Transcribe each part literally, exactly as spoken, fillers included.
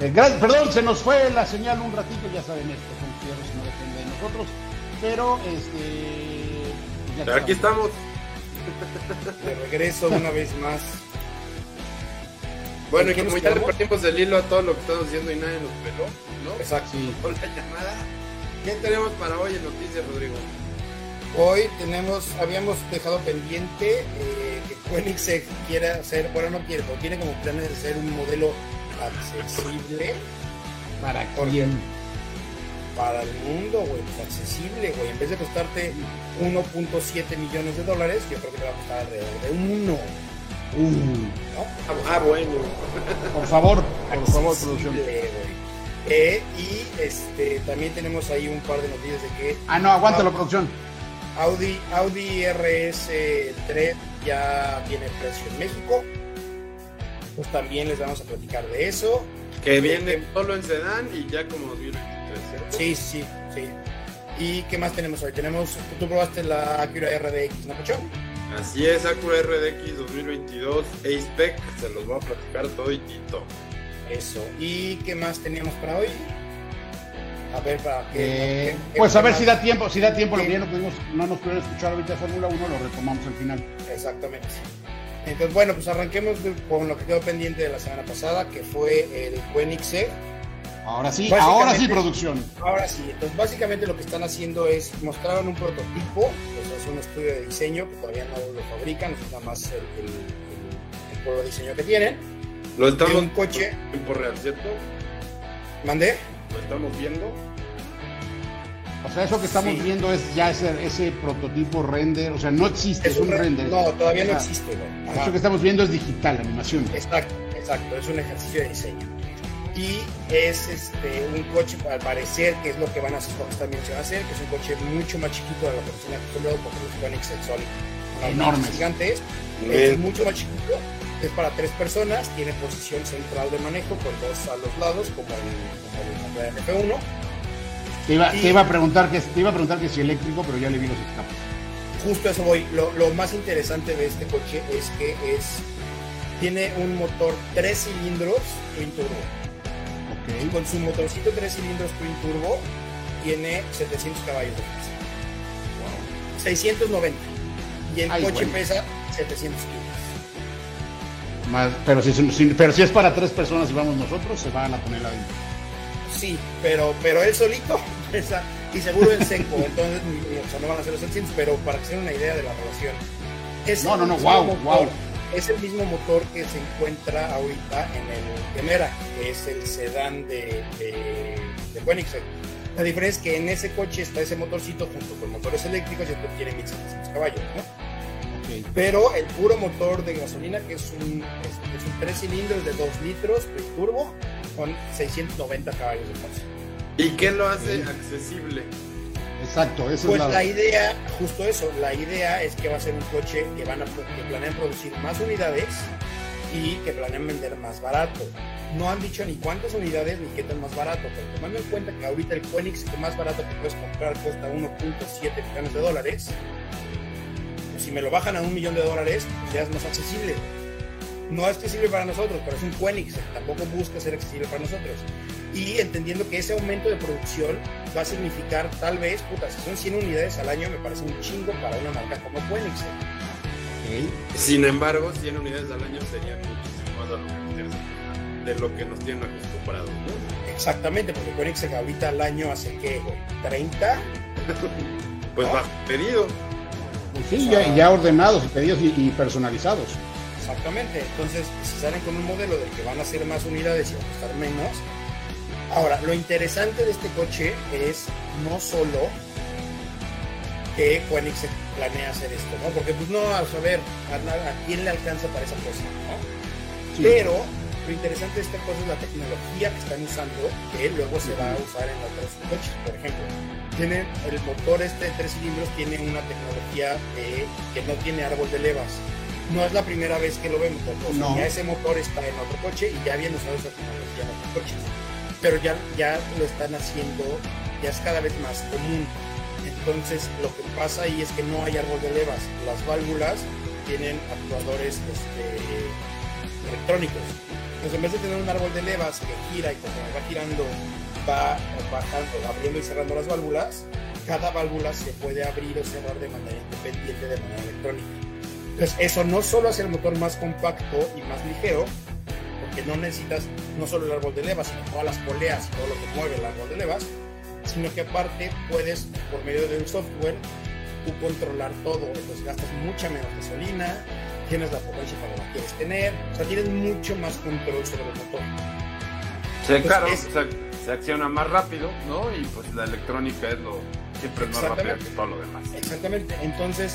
Eh, gra- perdón, se nos fue la señal un ratito, ya saben esto, son fierros y no depende de nosotros, pero este... ya Pero aquí estamos. De regreso una vez más. Bueno, y ¿Qué como nos ya le quedamos? perdimos el hilo a todo lo que estamos diciendo y nadie nos peló, ¿no? Exacto. Sí. Con la llamada. ¿Qué tenemos para hoy en Noticias, Rodrigo? Hoy tenemos, habíamos dejado pendiente eh, que Koenigsegg quiera hacer, bueno, no quiere, pero tiene como planes de hacer un modelo accesible ¿Para Porque- quién? para el mundo, güey, pues accesible, güey. En vez de costarte uno punto siete millones de dólares, yo creo que te va a costar alrededor de uno, Uh, ¿no? Ah, bueno. por favor, por favor, Accesible, producción. güey. Eh, y este, también tenemos ahí un par de noticias de que Ah, no, aguántalo, producción. Audi, Audi R S tres ya tiene precio en México. Pues también les vamos a platicar de eso. Que viene solo en sedán y ya como dos mil veintitrés, ¿cierto? Sí, sí, sí. ¿Y qué más tenemos hoy? Tenemos, tú probaste la Acura R D X, ¿no, Pucho? Así es, Acura R D X dos mil veintidós A-Spec, se los voy a platicar toditito. Eso. ¿Y qué más teníamos para hoy? A ver, para que... Eh, qué- pues qué a ver más? si da tiempo, si da tiempo, lo Sí. que ya no pudimos, no nos pudieron escuchar ahorita de Fórmula uno, lo retomamos al final. Exactamente. Entonces, bueno, pues arranquemos de- con lo que quedó pendiente de la semana pasada, que fue el Koenigsegg. Ahora sí, Básicamente- ahora sí, producción. Ahora sí, entonces básicamente lo que están haciendo es mostraron un prototipo, pues es un estudio de diseño que todavía no lo fabrican, es nada más el, el, el, el puro diseño que tienen. Lo De estamos un coche, en tiempo real, ¿cierto? mandé. Lo estamos viendo. O sea, eso que estamos Sí. viendo es ya ese, ese prototipo render, o sea, no existe, es, un re- render. No, todavía no O sea, existe, güey. Ajá. Eso que estamos viendo es digital, animación. Exacto, exacto, es un ejercicio de diseño. Y es este un coche, al parecer, que es lo que van a hacer, lo que también se va a hacer, que es un coche mucho más chiquito de lo que se acostumbrado, porque los Koenigsegg son Enormes. gigantes. Bien. Es mucho más chiquito, es para tres personas, tiene posición central de manejo con dos a los lados, como el, como el McLaren F uno. Te iba, Y- te iba a preguntar que te iba a preguntar que si eléctrico, pero ya le vi los escapes. Justo a eso voy. Lo, lo más interesante de este coche es que es tiene un motor tres cilindros twin turbo. Y Ok. con su motorcito tres cilindros twin turbo tiene setecientos caballos de fuerza. seiscientos noventa. Y el Ay, coche güey. pesa setecientos kilos. Más, pero si, si- pero si es para tres personas y vamos nosotros, se va a la tonelada. Sí, pero, pero él solito pesa, y seguro en seco, entonces ni- o sea, no van a ser los seiscientos, pero para que se den una idea de la relación. Es No, el no, no, mismo guau, motor- guau. Es el mismo motor que se encuentra ahorita en el Gemera, que es el sedán de, de, de Koenigsegg. La diferencia es que en ese coche está ese motorcito junto con motores eléctricos y entonces tiene mil setecientos caballos, ¿no? Ok. Pero el puro motor de gasolina, que es un, es, es un tres cilindros de dos litros, twin turbo, con seiscientos noventa caballos de fuerza. ¿Y qué lo hace accesible? Exacto, esa Pues es la, la idea, justo eso, la idea es que va a ser un coche que van a que planean producir más unidades y que planean vender más barato. No han dicho ni cuántas unidades ni qué tan más barato, pero tomando en cuenta que ahorita el Koenigsegg más barato que puedes comprar cuesta uno punto siete millones de dólares, pues si me lo bajan a un millón de dólares, pues ya es más accesible. No es accesible para nosotros, pero es un Koenigsegg, tampoco busca ser accesible para nosotros. Y entendiendo que ese aumento de producción va a significar tal vez, puta, si son cien unidades al año, me parece un chingo para una marca como Koenigsegg. ok. Sin embargo, cien unidades al año serían muchísimo más a lo que nos tienen- de lo que nos tienen acostumbrados, ¿no? Exactamente, porque Koenigsegg ahorita al año hace que, güey, treinta. Pues ¿No? bajo pedido. Pues sí, ya, ya ordenados y pedidos y, y personalizados. Exactamente, entonces si salen con un modelo del que van a hacer más unidades y va a costar menos. Ahora, lo interesante de este coche es no solo que Koenigsegg planea hacer esto, ¿no? Porque pues no, a saber, a, nada- a quién le alcanza para esa cosa, ¿no? Sí. Pero lo interesante de esta cosa es la tecnología que están usando, que luego se va a usar en otros coches. Por ejemplo, tienen el motor este de tres cilindros, tiene una tecnología de- que no tiene árbol de levas. No es la primera vez que lo vemos, porque o sea, No. ya ese motor está en otro coche y ya habían usado esa tecnología en otros coches. Pero ya, ya lo están haciendo, ya es cada vez más común. Entonces, lo que pasa ahí es que no hay árbol de levas. Las válvulas tienen actuadores este, electrónicos. Entonces, en vez de tener un árbol de levas que gira y conforme va girando, va bajando, abriendo y cerrando las válvulas, cada válvula se puede abrir o cerrar de manera independiente, de manera electrónica. Entonces, eso no solo hace el motor más compacto y más ligero, porque no necesitas no solo el árbol de levas, sino todas las poleas y todo lo que mueve el árbol de levas, sino que aparte puedes, por medio de un software, tú controlar todo. Entonces gastas mucha menos gasolina, tienes la potencia cuando la quieres tener, o sea, tienes mucho más control sobre el motor. Sí, Entonces, claro, es, se, se acciona más rápido, ¿no? Y pues la electrónica es lo siempre es más rápida que todo lo demás. Exactamente. Entonces,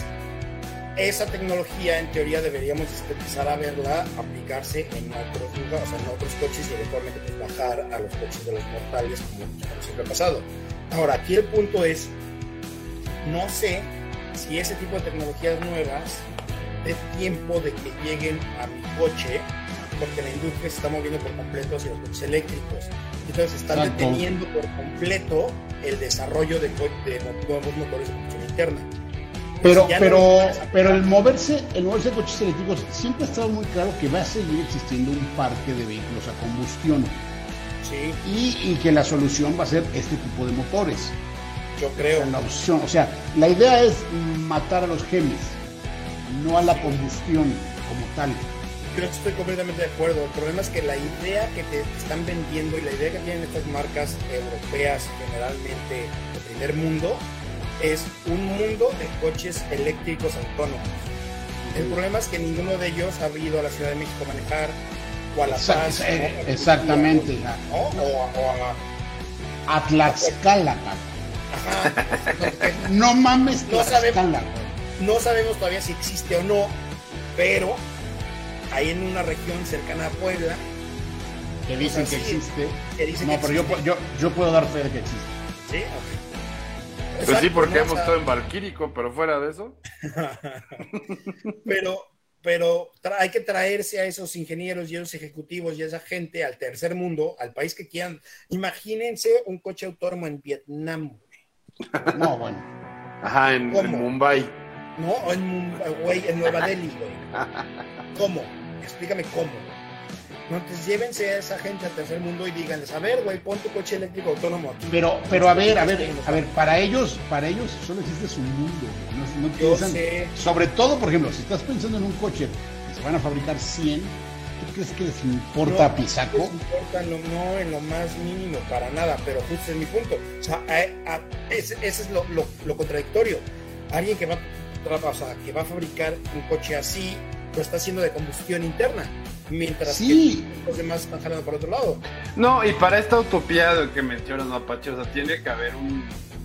esa tecnología en teoría deberíamos empezar a verla aplicarse en otros lugares, o sea, en otros coches y eventualmente pues, bajar a los coches de los mortales como, como siempre ha pasado. Ahora, aquí el punto es, no sé si ese tipo de tecnologías nuevas dé tiempo de que lleguen a mi coche, porque la industria se está moviendo por completo hacia los coches eléctricos. Entonces están Exacto. deteniendo por completo el desarrollo de, co- de nuevos motores de combustión interna. Pero, Si ya pero, no- pero el moverse, el moverse de coches eléctricos siempre ha estado muy claro que va a seguir existiendo un parque de vehículos a combustión Sí, y, y que la solución va a ser este tipo de motores. yo creo. O sea, la opción, o sea, la idea es matar a los genes, no a la combustión como tal. Yo estoy completamente de acuerdo. El problema es que la idea que te están vendiendo y la idea que tienen estas marcas europeas generalmente de primer mundo es un mundo de coches eléctricos autónomos. El problema es que ninguno de ellos ha ido a la Ciudad de México a manejar o a La Exact- Paz. eh, ¿no? exactamente. ¿No? O, a, o a- A Tlaxcala, cabrón. Ajá. Entonces, No mames, No Tlaxcala, sabemos. güey. no sabemos todavía si existe o no, pero ahí en una región cercana a Puebla, Que dicen O sea, que sí, existe. que dicen No, que pero yo, existe. yo, yo puedo dar fe de que existe. ¿Sí? Pues sí, Exacto, porque ¿no? O hemos sea, estado en Valquírico, pero fuera de eso. pero pero tra- hay que traerse a esos ingenieros y esos ejecutivos y a esa gente al tercer mundo, al país que quieran. Imagínense un coche autónomo en Vietnam, No, bueno. Ajá, en, ¿Cómo? en Mumbai. ¿no? O en, Mum- güey, en Nueva Delhi, güey. ¿Cómo? Explícame cómo. No, entonces llévense a esa gente al tercer mundo y díganles, a ver, güey, pon tu coche eléctrico autónomo aquí. Pero, pero a ver, a ver, a ver, para ellos, para ellos solo existe su mundo. No, no Yo piensan, sé. sobre todo, por ejemplo, si estás pensando en un coche que se van a fabricar cien, ¿tú crees que les importa No, pisaco? No les importa en lo, no en lo más mínimo, para nada, pero justo es mi punto. O sea, a- a- ese, ese es lo, lo, lo contradictorio. Alguien que va, tra- o sea, que va a fabricar un coche así, lo está haciendo de combustión interna, mientras Sí. que los demás están jalando por otro lado. No, y para esta utopía de que mencionas, Apache, o sea, tiene que haber un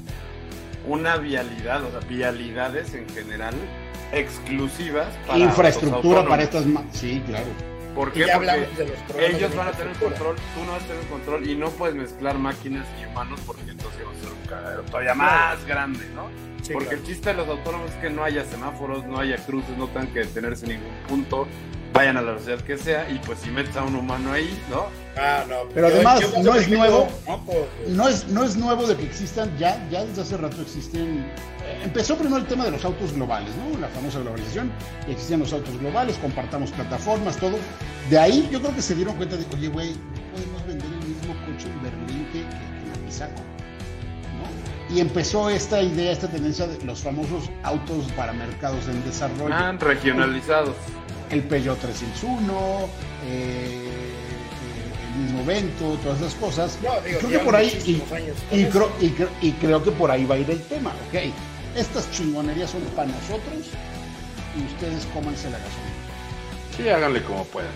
una vialidad, o sea, vialidades en general exclusivas para Infraestructura autos para autónomos. estas... ma- Sí, claro. ¿Por Y qué? ya Porque hablamos de los problemas ellos de van a tener infraestructura. control, tú no vas a tener control y no puedes mezclar máquinas y humanos porque entonces va a ser un cagadero todavía más grande, ¿no? Sí, Porque claro. el chiste de los autónomos es que no haya semáforos, no haya cruces, no tengan que detenerse en ningún punto, vayan a la velocidad que sea y pues si metes a un humano ahí, ¿no? Ah, no. Pero yo- además, yo no cuando es me nuevo. meto- No, pues, No es, no es nuevo de que existan, ya, ya desde hace rato existen. eh, Empezó primero el tema de los autos globales, ¿no? La famosa globalización. Existían los autos globales, compartamos plataformas, todo. De ahí yo creo que se dieron cuenta de, oye, güey, no podemos vender el mismo coche en Berlín que, que, que en Apizaco, ¿no? Y empezó esta idea, esta tendencia de los famosos autos para mercados en desarrollo. Ah, regionalizados. El Peugeot trescientos uno, eh, eh, el mismo Vento, todas esas cosas. No, digo, creo que llevan por ahí, y, muchísimos años con y eso. creo, y, cre- y creo que por ahí va a ir el tema, ok. Estas chingonerías son para nosotros y ustedes cómanse la gasolina. Sí, háganle como puedan.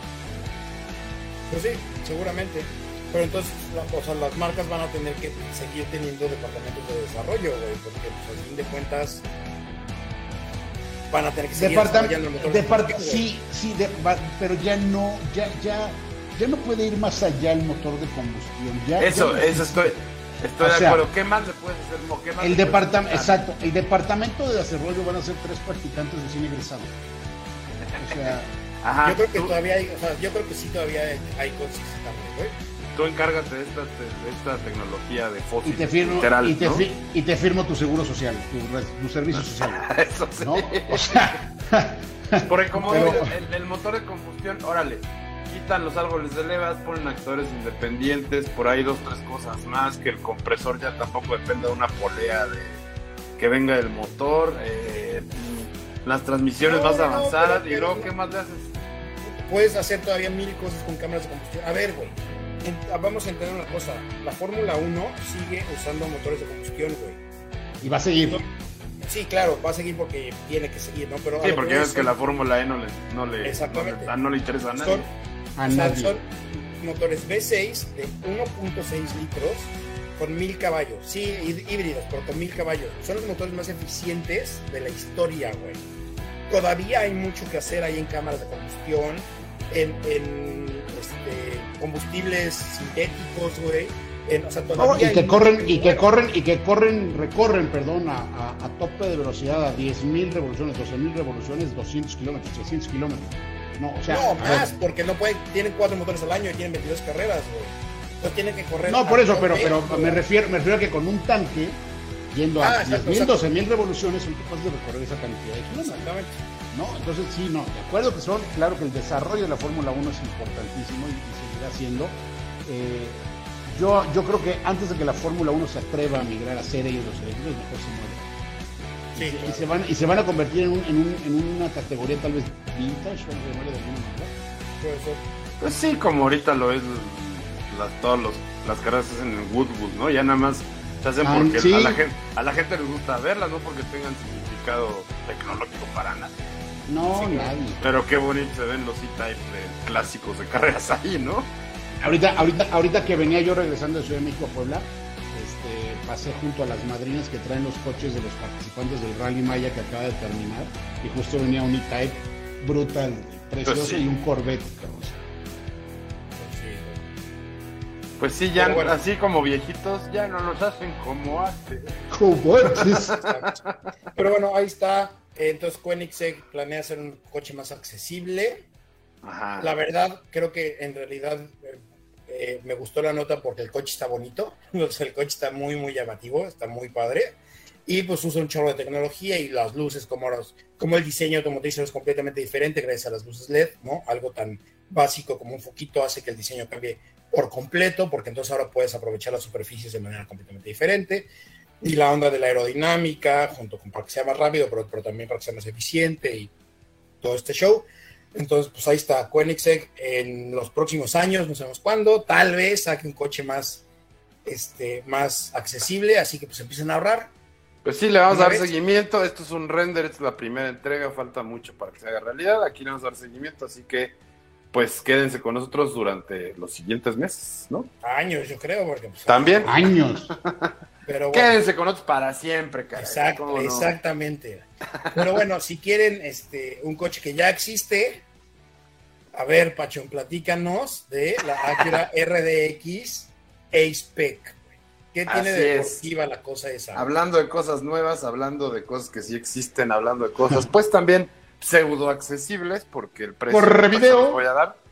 Pues sí, seguramente. Pero entonces, la- o sea, las marcas van a tener que seguir teniendo departamentos de desarrollo, güey, porque pues, al fin de cuentas van a tener que seguir Departam- desarrollando el motor. depart- eléctrico, güey. sí, sí, de- va- pero ya no, ya, ya, ya no puede ir más allá el motor de combustión. Ya, Eso, ya- eso estoy, estoy O de sea, acuerdo. ¿Qué más le puedes hacer? Mo? ¿Qué más El le puedes departamento, hacer? exacto, el departamento de desarrollo van a ser tres practicantes recién egresados. O sea, Ajá, Yo creo que tú, todavía hay, o sea, yo creo que sí todavía hay, hay cosas que están, güey. tú encárgate de esta, de esta tecnología de y fósil. te firmo, literal, y te, ¿no? fi- y te firmo tu seguro social, tu, res- tu servicio social, Eso sí. ¿no? O sea, Porque como Pero- dices, el, el motor de combustión, órale, quitan los árboles de levas, ponen actores independientes, por ahí dos, tres cosas más, que el compresor ya tampoco dependa de una polea de que venga del motor, eh, las transmisiones No, más no, avanzadas, pero- y luego, pero- ¿qué más le haces? Puedes hacer todavía mil cosas con cámaras de combustión. A ver, güey, en- vamos a entender una cosa. La Fórmula uno sigue usando motores de combustión, güey. Y va a seguir. Sí, claro, va a seguir porque tiene que seguir, ¿no? Pero a Sí, lo porque que ya voy ves que son- la Fórmula E no le, no le, no Exactamente. le, no le interesa a nadie. son, A o sea, nadie. son motores V seis de uno punto seis litros con mil caballos. Sí, hí- híbridos, pero con mil caballos. Son los motores más eficientes de la historia, güey. Todavía hay mucho que hacer ahí en cámaras de combustión, en, en, este, combustibles sintéticos, güey. En- o sea, No, todavía y hay que mucho corren, y que hacer. corren, y que corren, recorren, perdón, a, a, a tope de velocidad a diez mil revoluciones, doce mil revoluciones, doscientos kilómetros, trescientos kilómetros. No, o sea, No, a ver, más, porque no pueden, tienen cuatro motores al año y tienen veintidós carreras, güey. Entonces tienen que correr. no, por a eso, pero, tope, pero güey. me refiero, me refiero a que con un tanque, yendo Ah, a exacto, diez mil, exacto. doce mil revoluciones, son capaces de recorrer esa cantidad de kilómetros. Exactamente. ¿No? Entonces sí, no, de acuerdo que son, claro que el desarrollo de la Fórmula uno es importantísimo y, y seguirá siendo. Eh, yo, yo creo que antes de que la Fórmula uno se atreva a migrar a ser ellos los eléctricos, mejor se muere. Sí, y, se, claro. y se van, y se van a convertir en, un, en, un, en una categoría tal vez vintage, vamos a llamarle de alguna manera. Puede ser. Pues sí, como ahorita lo es, las, todas los, las carreras se hacen en Woodwood, ¿no? Ya nada más se hacen Ah, porque sí. a, la gente, a la gente les gusta verlas, no porque tengan significado tecnológico para nada. No, Sí, nadie. Pero qué bonito se ven los E-Type de clásicos de carreras ahí, ¿no? Ahorita, ahorita, ahorita que venía yo regresando de Ciudad de México a Puebla, este, pasé junto a las madrinas que traen los coches de los participantes del Rally Maya que acaba de terminar, y justo venía un E-Type brutal, precioso, Pues sí. y un Corvette, cabrón. Pues sí, ya Pero bueno. así como viejitos, ya no los hacen como antes. Corvettes. Exacto. Pero bueno, ahí está. Entonces Koenigsegg planea hacer un coche más accesible. Ajá. La verdad, creo que en realidad eh, eh, me gustó la nota porque el coche está bonito. O sea, el coche está muy, muy llamativo, está muy padre. Y pues usa un chorro de tecnología y las luces, como, los, como el diseño automotriz es completamente diferente gracias a las luces L E D, ¿no? Algo tan básico como un foquito hace que el diseño cambie por completo, porque entonces ahora puedes aprovechar las superficies de manera completamente diferente. Y la onda de la aerodinámica, junto con para que sea más rápido, pero, pero también para que sea más eficiente y todo este show. Entonces, pues ahí está Koenigsegg en los próximos años, no sabemos cuándo, tal vez saque un coche más, este, más accesible, así que pues empiecen a ahorrar. Pues sí, le vamos a Una dar vez. seguimiento. Esto es un render, esta es la primera entrega, falta mucho para que se haga realidad. Aquí le vamos a dar seguimiento, así que pues quédense con nosotros durante los siguientes meses, ¿no? Años, yo creo, porque pues, También. Años. pero bueno, Quédense con nosotros para siempre, caray. exacto, ¿Cómo no? exactamente. Pero bueno, si quieren este, un coche que ya existe, a ver, Pachón, platícanos de la Acura R D X A-Spec. ¿Qué tiene Así de es. deportiva la cosa esa? Hablando de cosas nuevas, hablando de cosas que sí existen, hablando de cosas, pues también pseudo accesibles, porque el precio Por pues, video. se los voy a dar.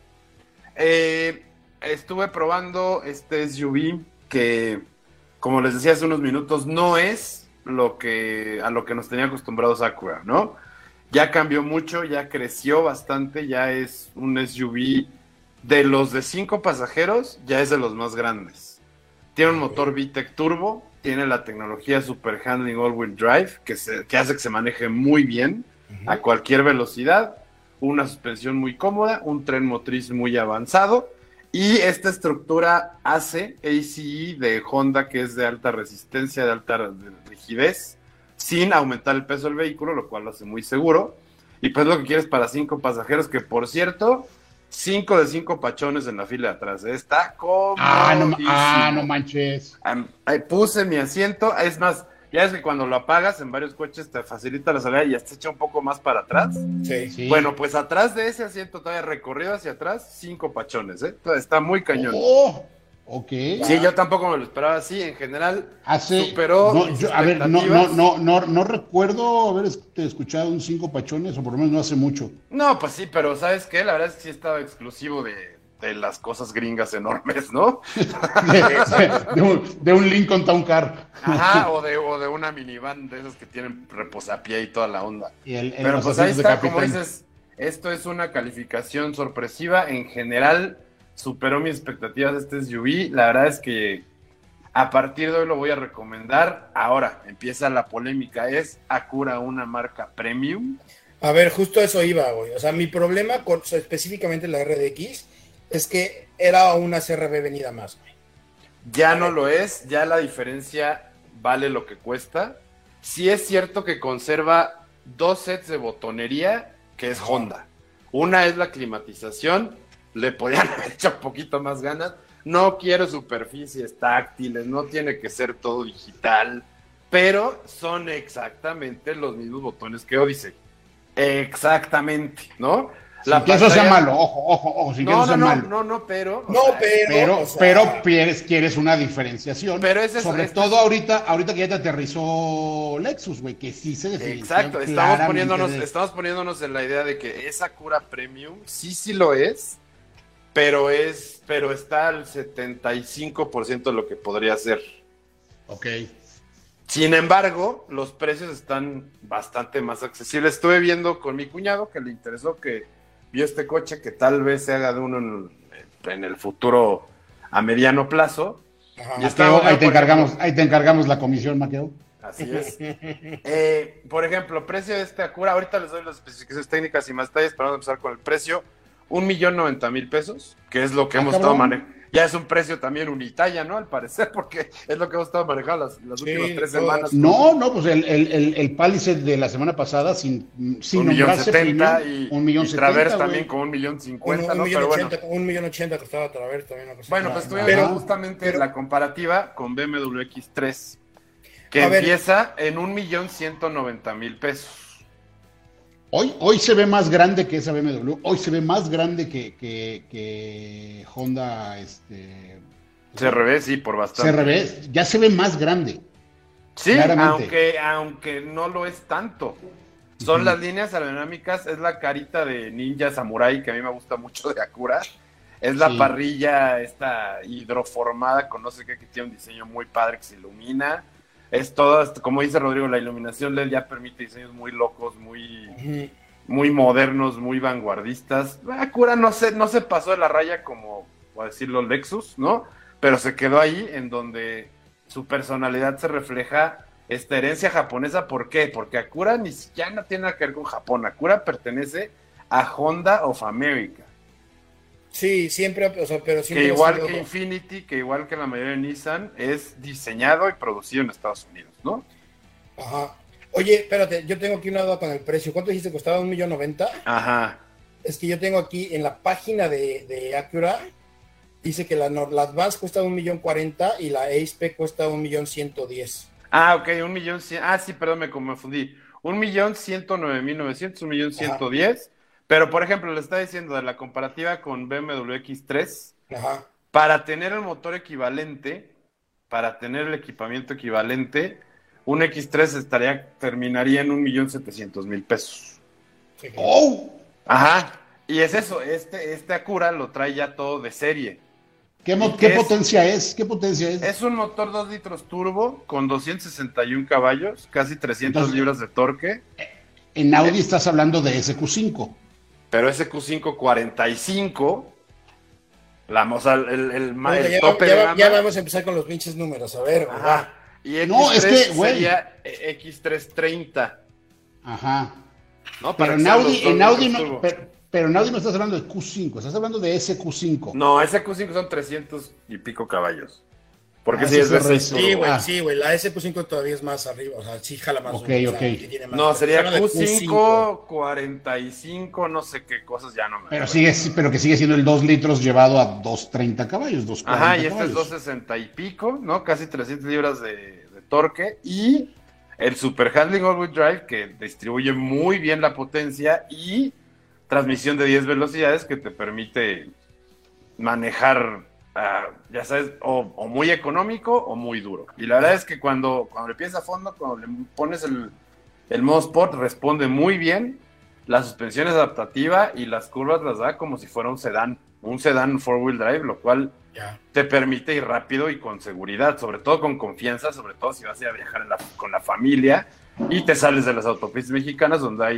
Eh, estuve probando este S U V que, como les decía hace unos minutos, no es lo que a lo que nos tenía acostumbrados Acura, ¿no? Ya cambió mucho, ya creció bastante, ya es un S U V de los de cinco pasajeros, ya es de los más grandes. Tiene un motor V TEC Turbo, tiene la tecnología Super Handling All-Wheel Drive, que, se, que hace que se maneje muy bien Ujú. a cualquier velocidad, una suspensión muy cómoda, un tren motriz muy avanzado, y esta estructura hace A C E de Honda, que es de alta resistencia, de alta rigidez, sin aumentar el peso del vehículo, lo cual lo hace muy seguro. Y pues lo que quieres para cinco pasajeros, que por cierto, cinco de cinco pachones en la fila de atrás. ¿eh? Está cómodo. Ah, no, ah, no manches. Ahí puse mi asiento. Es más, ya es que cuando lo apagas en varios coches te facilita la salida y ya te echa un poco más para atrás. Sí. Sí. Bueno, pues atrás de ese asiento todavía recorrido hacia atrás, cinco pachones, ¿eh? Está muy cañón. Oh, ok. Sí, yo tampoco me lo esperaba así. En general, Hace, superó no, mis yo- a ver, no, no, expectativas. no, no, no recuerdo haber este, escuchado un cinco pachones, o por lo menos no hace mucho. No, pues sí, pero ¿sabes qué? La verdad es que sí estaba exclusivo de, de las cosas gringas enormes, ¿no? De, de un, de un Lincoln Town Car. Ajá, o de, o de una minivan de esas que tienen reposapié y toda la onda. Y el, el- Pero los pues ahí asientos de está, como capitán. dices, esto es una calificación sorpresiva. En general, superó mis expectativas este S U V. La verdad es que a partir de hoy lo voy a recomendar. Ahora, empieza la polémica. ¿Es Acura una marca premium? A ver, justo eso iba, güey. O sea, mi problema con específicamente la R D X es que era una C R V venida más, güey. Ya no lo es, ya la diferencia vale lo que cuesta. Sí es cierto que conserva dos sets de botonería, que es Honda. Una es la climatización, le podían haber hecho un poquito más ganas. No quiero superficies táctiles, no tiene que ser todo digital, pero son exactamente los mismos botones que Odyssey. Exactamente, ¿no? Sin la que pantalla... eso sea malo, ojo, ojo, ojo, sin no, que eso no, sea no, malo. No, no, pero... No, sea, pero... Pero, o sea... pero quieres, quieres una diferenciación. Pero ese es, sobre este todo es... ahorita, ahorita que ya te aterrizó Lexus, güey, que sí se diferencia. Exacto, estamos poniéndonos, de... estamos poniéndonos en la idea de que esa Acura Premium, sí, sí lo es, pero es, pero está al setenta y cinco por ciento de lo que podría ser. Ok. Sin embargo, los precios están bastante más accesibles. Estuve viendo con mi cuñado que le interesó, que vio este coche, que tal vez se haga de uno en, en el futuro a mediano plazo. Ajá, y está, Maqueo, ahí, te encargamos, ejemplo, ahí te encargamos la comisión, Maqueo. Así es. eh, por ejemplo, precio de este Acura, ahorita les doy las especificaciones técnicas y más detalles, para empezar con el precio. Un millón noventa mil pesos, que es lo que ah, hemos cabrón. estado manejando. Ya es un precio también unitalla, ¿no? Al parecer, porque es lo que hemos estado manejando las, las sí, últimas tres semanas. No, no, pues el, el, el, el Palisade de la semana pasada, sin, sin un millón setenta y, un millón y Traverse también con un millón cincuenta, ¿no? Un millón ochenta, un millón ochenta costaba Traverse también. No bueno, pues estuvimos viendo justamente pero, la comparativa con B M W X tres, que empieza ver, en un millón ciento noventa mil pesos. Hoy, hoy se ve más grande que esa B M W, hoy se ve más grande que, que, que Honda, este... C R V, sí, por bastante. C R V, ya se ve más grande. Sí, aunque, aunque no lo es tanto. Son uh-huh. las líneas aerodinámicas, es la carita de Ninja Samurai, que a mí me gusta mucho de Acura. Es la sí. parrilla esta hidroformada con no sé qué, que tiene un diseño muy padre que se ilumina. Es todo, como dice Rodrigo, la iluminación L E D ya permite diseños muy locos, muy, uh-huh. muy modernos, muy vanguardistas. Acura no se, no se pasó de la raya como, por decirlo, Lexus, ¿no? Pero se quedó ahí en donde su personalidad se refleja esta herencia japonesa. ¿Por qué? Porque Acura ni siquiera no tiene nada que ver con Japón. Acura pertenece a Honda of America. Sí, siempre, o sea, pero siempre... Que igual que Infiniti, que igual que la mayoría de Nissan, es diseñado y producido en Estados Unidos, ¿no? Ajá. Oye, espérate, yo tengo aquí una duda con el precio. ¿Cuánto dijiste que costaba? ¿Un millón noventa? Ajá. Es que yo tengo aquí en la página de, de Acura, dice que la, la Advance cuesta un millón cuarenta y la Ace-P cuesta un millón ciento diez. Ah, ok, un millón cien... Ah, sí, perdón, me confundí. Un millón ciento nueve mil novecientos, un millón ciento diez... Pero, por ejemplo, le está diciendo de la comparativa con B M W X tres, Ajá. para tener el motor equivalente, para tener el equipamiento equivalente, un X tres estaría, terminaría en un millón setecientos mil pesos. Sí. ¡Oh! Ajá, y es eso, este, este Acura lo trae ya todo de serie. ¿Qué, mo- qué es, potencia es? ¿Qué potencia es? Es un motor dos litros turbo con doscientos sesenta y uno caballos, casi trescientas Entonces, libras de torque. En Audi eh, estás hablando de S Q cinco. Pero ese Q cinco cuarenta y cinco, la, o sea, el, el, el, bueno, el ya, tope ya, de gama. Ya vamos a empezar con los pinches números, a ver. Ajá. Y X tres no, es que, güey. sería X trescientos treinta. Ajá. ¿No? Pero en Audi, en Audi no, pero, pero en Audi no estás hablando de Q cinco, estás hablando de S Q cinco. No, ese Q cinco son trescientos y pico caballos. Porque ah, si es de seis. Sí, güey, ah. sí, güey. La S Q cinco todavía es más arriba, o sea, sí jala más. Ok, un, ok. O sea, más, no, sería Q cinco, cuarenta y cinco, no sé qué cosas, ya no me Pero sigue, pero que sigue siendo el dos litros llevado a doscientos treinta caballos, doscientos cuarenta Ajá, y este caballos. es doscientos sesenta y pico, ¿no? Casi trescientas libras de, de torque. Y el Super Handling All-Wheel Drive, que distribuye muy bien la potencia, y transmisión de diez velocidades que te permite manejar... Uh, ya sabes, o, o muy económico o muy duro. Y la verdad es que cuando, cuando le piensas a fondo, cuando le pones el, el modo Sport, responde muy bien. La suspensión es adaptativa y las curvas las da como si fuera un sedán, un sedán four-wheel drive, lo cual yeah. te permite ir rápido y con seguridad, sobre todo con confianza, sobre todo si vas a, ir a viajar en la, con la familia y te sales de las autopistas mexicanas donde hay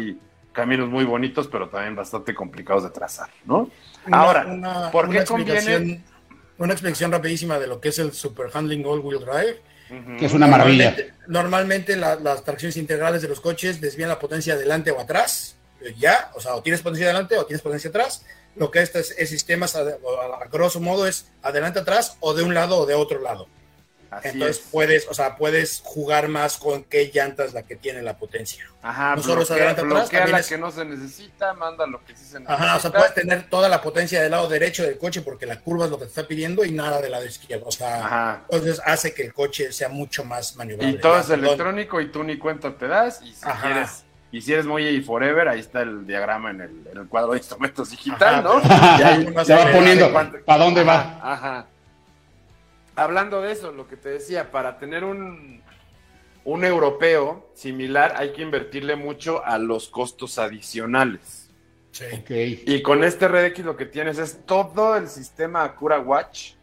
caminos muy bonitos, pero también bastante complicados de trazar, ¿no? Una, Ahora, una, ¿por qué una conviene? explicación, una explicación rapidísima de lo que es el Super Handling All-Wheel Drive. Uh-huh. Que es una maravilla. Normalmente, normalmente la, las tracciones integrales de los coches desvían la potencia adelante o atrás, ya, o sea, o tienes potencia adelante o tienes potencia atrás. Lo que este es, es sistemas, a, a, a grosso modo, es adelante, atrás, o de un lado o de otro lado. Así Entonces es. puedes, o sea, puedes jugar más con qué llantas la que tiene la potencia. Ajá, no solo es bloquea, adelante, atrás, bloquea también la es... que no se necesita, manda lo que sí se necesita. Ajá, o sea, puedes tener toda la potencia del lado derecho del coche porque la curva es lo que te está pidiendo y nada del lado izquierdo. O sea, Ajá. entonces hace que el coche sea mucho más maniobrable. Y todo ya, es perdón. electrónico y tú ni cuenta te das. Y si Ajá. quieres, y si eres muy y forever, ahí está el diagrama en el, en el cuadro de instrumentos digital, Ajá, ¿no? pero- Y ahí Se va poniendo para dónde Ajá, va. Ajá. Hablando de eso, lo que te decía, para tener un, un europeo similar hay que invertirle mucho a los costos adicionales. Sí. Ok. Y con este Red X lo que tienes es todo el sistema Acura Watch,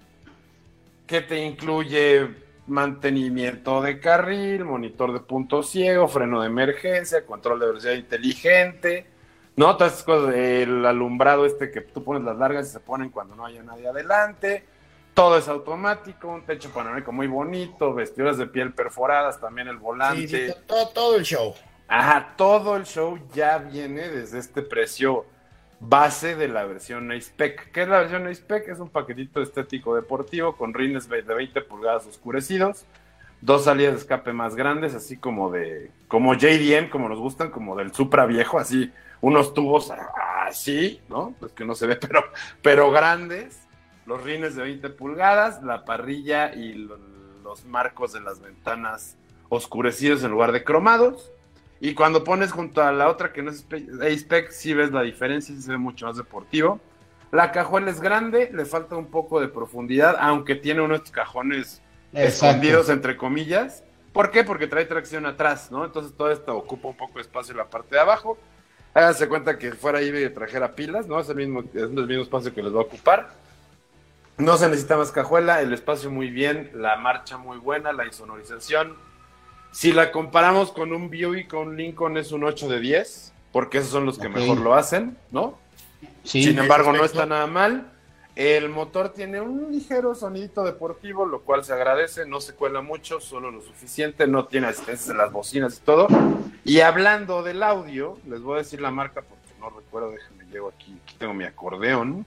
que te incluye mantenimiento de carril, monitor de punto ciego, freno de emergencia, control de velocidad inteligente, ¿no? Todas esas cosas, el alumbrado este que tú pones las largas y se ponen cuando no haya nadie adelante. Todo es automático, un techo panorámico muy bonito, vestiduras de piel perforadas, también el volante. Sí, sí, todo, todo el show. Ajá, todo el show ya viene desde este precio base de la versión A-Spec. ¿Qué es la versión A-Spec? Es un paquetito estético deportivo con rines de veinte pulgadas oscurecidos, dos salidas de escape más grandes, así como de, como J D M, como nos gustan, como del Supra viejo, así, unos tubos así, ¿no? Pues que no se ve, pero, pero grandes. Los rines de veinte pulgadas, la parrilla y lo, los marcos de las ventanas oscurecidos en lugar de cromados. Y cuando pones junto a la otra que no es A-Spec, sí ves la diferencia, sí se ve mucho más deportivo. La cajuela es grande, le falta un poco de profundidad, aunque tiene unos cajones Exacto. escondidos entre comillas. ¿Por qué? Porque trae tracción atrás, ¿no? Entonces todo esto ocupa un poco de espacio en la parte de abajo. Háganse cuenta que fuera ahí y trajera pilas, ¿no? Es el mismo, es el mismo espacio que les va a ocupar. No se necesita más cajuela, el espacio muy bien, la marcha muy buena, la insonorización. Si la comparamos con un Buick o un Lincoln es un ocho de diez, porque esos son los que Ok. mejor lo hacen, ¿no? Sí. Sin embargo, no Perfecto. está nada mal. El motor tiene un ligero sonidito deportivo, lo cual se agradece, no se cuela mucho, solo lo suficiente, no tiene asistencias en las bocinas y todo. Y hablando del audio, les voy a decir la marca porque no recuerdo, déjenme llego aquí, aquí tengo mi acordeón.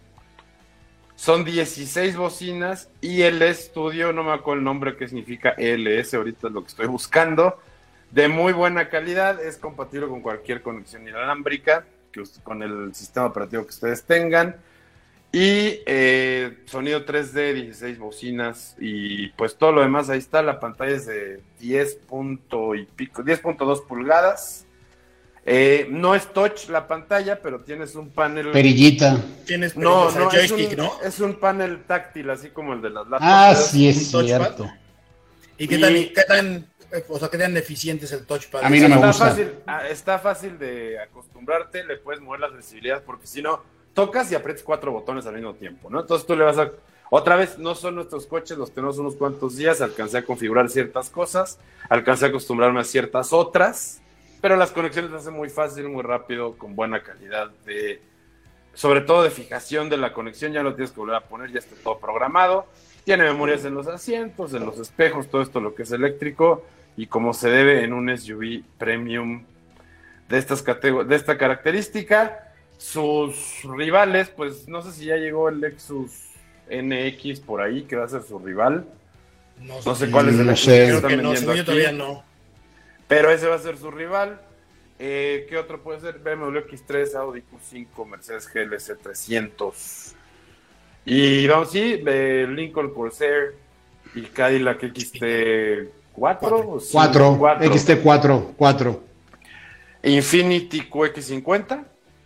Son dieciséis bocinas y el estudio, no me acuerdo el nombre que significa E L S, ahorita es lo que estoy buscando, de muy buena calidad, es compatible con cualquier conexión inalámbrica, que us- con el sistema operativo que ustedes tengan, y eh, sonido tres D, dieciséis bocinas, y pues todo lo demás, ahí está, la pantalla es de diez punto y pico, diez punto dos pulgadas. Eh, no es touch la pantalla, pero tienes un panel... Perillita. Tienes No, o sea, no, es joystick, un, ¿no? es un panel táctil, así como el de las laptops. Ah, pero sí, un es touchpad. cierto. ¿Y qué Y- tan, qué tan, o sea, qué tan deficiente es el touchpad? A mí no me está gusta. Fácil, ah, está fácil de acostumbrarte, le puedes mover la sensibilidad, porque si no, tocas y aprietas cuatro botones al mismo tiempo, ¿no? Entonces tú le vas a... Otra vez, no son nuestros coches, los tenemos unos cuantos días, alcancé a configurar ciertas cosas, alcancé a acostumbrarme a ciertas otras, pero las conexiones las hacen muy fácil, muy rápido, con buena calidad de... Sobre todo de fijación de la conexión, ya lo tienes que volver a poner, ya está todo programado. Tiene memorias en los asientos, en los espejos, todo esto lo que es eléctrico, y como se debe en un S U V premium de, estas categ- de esta característica. Sus rivales, pues no sé si ya llegó el Lexus N X por ahí, que va a ser su rival. No sé cuál es el No Lexus sé. que Creo están que no, vendiendo según yo aquí, todavía no. pero ese va a ser su rival. Eh, ¿Qué otro puede ser? B M W X tres, Audi Q cinco, Mercedes G L C trescientos. Y vamos, sí, eh, Lincoln Corsair y Cadillac X T cuatro. cuatro, X T cuatro, cuatro. Infiniti Q X cincuenta.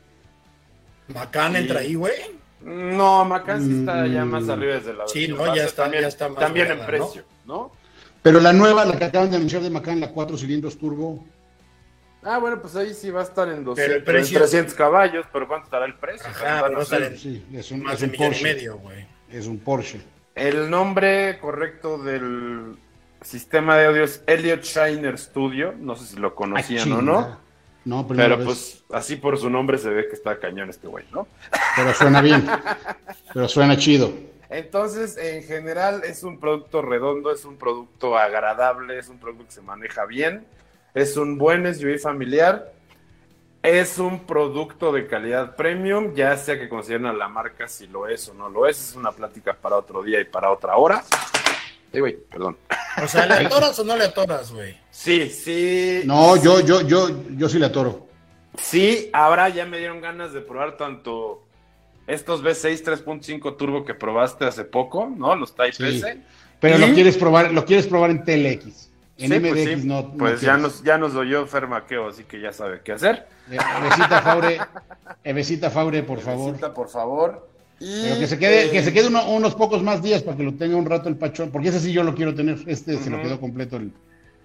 Macan Sí. entra ahí, güey. No, Macan sí está ya Mm. más arriba desde la Sí, versión no, ya base, está- también, ya está más también en buena, precio, ¿no? Pero la nueva, la que acaban de anunciar de Macan, la cuatro cilindros turbo. Ah, bueno, pues ahí sí va a estar en Pero el doscientos, precio- en trescientos caballos, pero ¿cuánto estará el precio? Ajá, También van pero a va a estar ser- en- Sí, es un, Más es de un millón y Porsche. medio, güey. Es un Porsche. El nombre correcto del sistema de audio es Elliott Shiner Studio. No sé si lo Ah, conocían o chinga. no. No, primera Pero vez. pues así por su nombre se ve que está cañón este güey, ¿no? Pero suena bien. Pero suena chido. Entonces, en general, es un producto redondo, es un producto agradable, es un producto que se maneja bien, es un buen S U V familiar, es un producto de calidad premium, ya sea que consideren a la marca si lo es o no lo es, es una plática para otro día y para otra hora. Sí, güey, perdón. O sea, ¿le atoras o no le atoras, güey? Sí, sí. No, sí, yo, yo, yo, yo sí le atoro. Sí, ahora ya me dieron ganas de probar tanto estos V seis tres punto cinco turbo que probaste hace poco, ¿no? Los Type Sí. S. Pero ¿Y? lo quieres probar, lo quieres probar en T L X. En Sí, M D X pues sí. no, no Pues ya quieres. nos, ya nos oyó Fer Maqueo, así que ya sabe qué hacer. Eh, Evecita Faure, Evecita Faure, por favor. Evecita, por favor. Y, Pero que se quede, eh, que se quede uno- unos pocos más días para que lo tenga un rato el pachón, porque ese sí yo lo quiero tener. Este se lo Ujú. quedó completo el.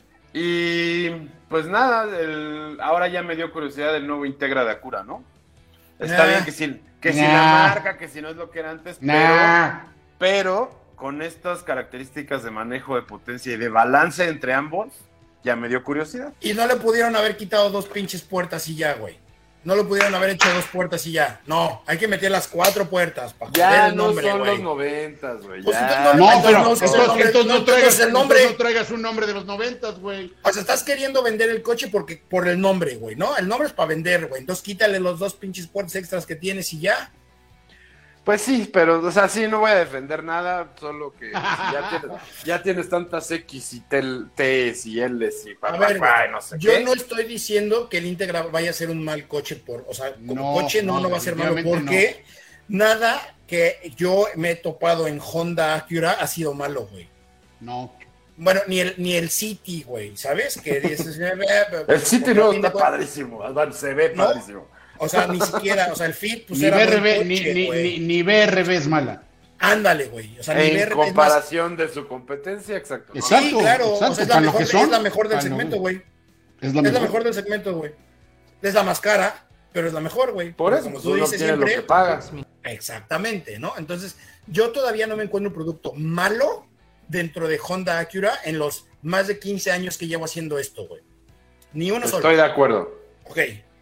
Y pues nada, el- ahora ya me dio curiosidad el nuevo Integra de Acura, ¿no? Está Nah. bien que si, que si Nah. la marca, que si no es lo que era antes, pero, Nah. pero con estas características de manejo de potencia y de balance entre ambos, ya me dio curiosidad. Y no le pudieron haber quitado dos pinches puertas y ya, güey. No lo pudieron haber hecho dos puertas y ya. No, hay que meter las cuatro puertas para joder Ya el no nombre, son güey. los noventas, güey. Pues ya. entonces No, Entonces pero no uses el entonces, nombre, entonces no no, traigas, uses el nombre. entonces no traigas un nombre de los noventas, güey. O sea, estás queriendo vender el coche porque por el nombre, güey, ¿no? El nombre es para vender, güey. Entonces quítale los dos pinches puertas extras que tienes y ya. Pues sí, pero, o sea, sí, no voy a defender nada, solo que ya tienes, ya tienes tantas X y tel- T's y L's y A pa, ver, pa, pa, güey, no sé yo qué. no estoy diciendo que el Integra vaya a ser un mal coche por, o sea, como No, coche no, no, no va a ser malo definitivamente porque nada que yo me he topado en Honda Acura ha sido malo, güey. No. Bueno, ni el, ni el City, güey, ¿sabes? Que dices, El City porque no a fin de está cuentas- padrísimo, Adán, se ve ¿No? padrísimo. O sea, ni siquiera, o sea, el Fit, pues Ni era buen B R B, coche, ni, ni, güey. ni, ni B R B es mala. Ándale, güey. O sea, ni B R En B es más. comparación de su competencia, exacto. ¿no? Exacto. Sí, claro. exacto, O sea, es la para lo mejor, que son, es la mejor del para lo- segmento, güey. Es la Es la mejor. mejor del segmento, güey. Es la más cara, pero es la mejor, güey. Por eso, Como pues, tú uno dices tiene lo siempre. que paga. Exactamente, ¿no? Entonces, yo todavía no me encuentro un producto malo dentro de Honda Acura en los más de quince años que llevo haciendo esto, güey. Ni uno Estoy solo. de acuerdo. Ok.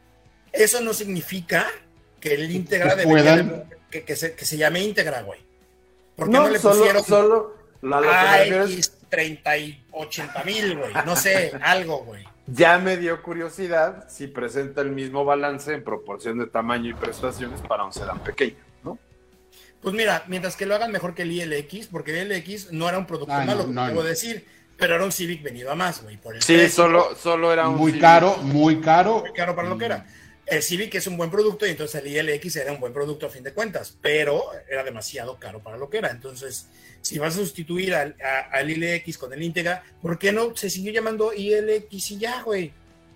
Eso no significa que el Integra Que debería puedan. de- que, que se, que se llame Integra, güey. ¿Por qué no, No, le solo, pusieron solo la, lo que me refiero es- A X treinta y ochenta mil, güey? No sé, algo, güey. ya me dio curiosidad si presenta el mismo balance en proporción de tamaño y prestaciones para un sedán pequeño, ¿no? Pues mira, mientras que lo hagan mejor que el I L X, porque el I L X no era un producto Ay, malo, no, no, debo no. decir, pero era un Civic venido a más, güey. Por el Sí, precio, solo, solo era un Muy Civic. caro, muy caro. muy caro para lo que era. El Civic es un buen producto y entonces el I L X era un buen producto a fin de cuentas, pero era demasiado caro para lo que era. Entonces, si vas a sustituir al, a- al I L X con el Integra, ¿por qué no se siguió llamando I L X y ya, güey?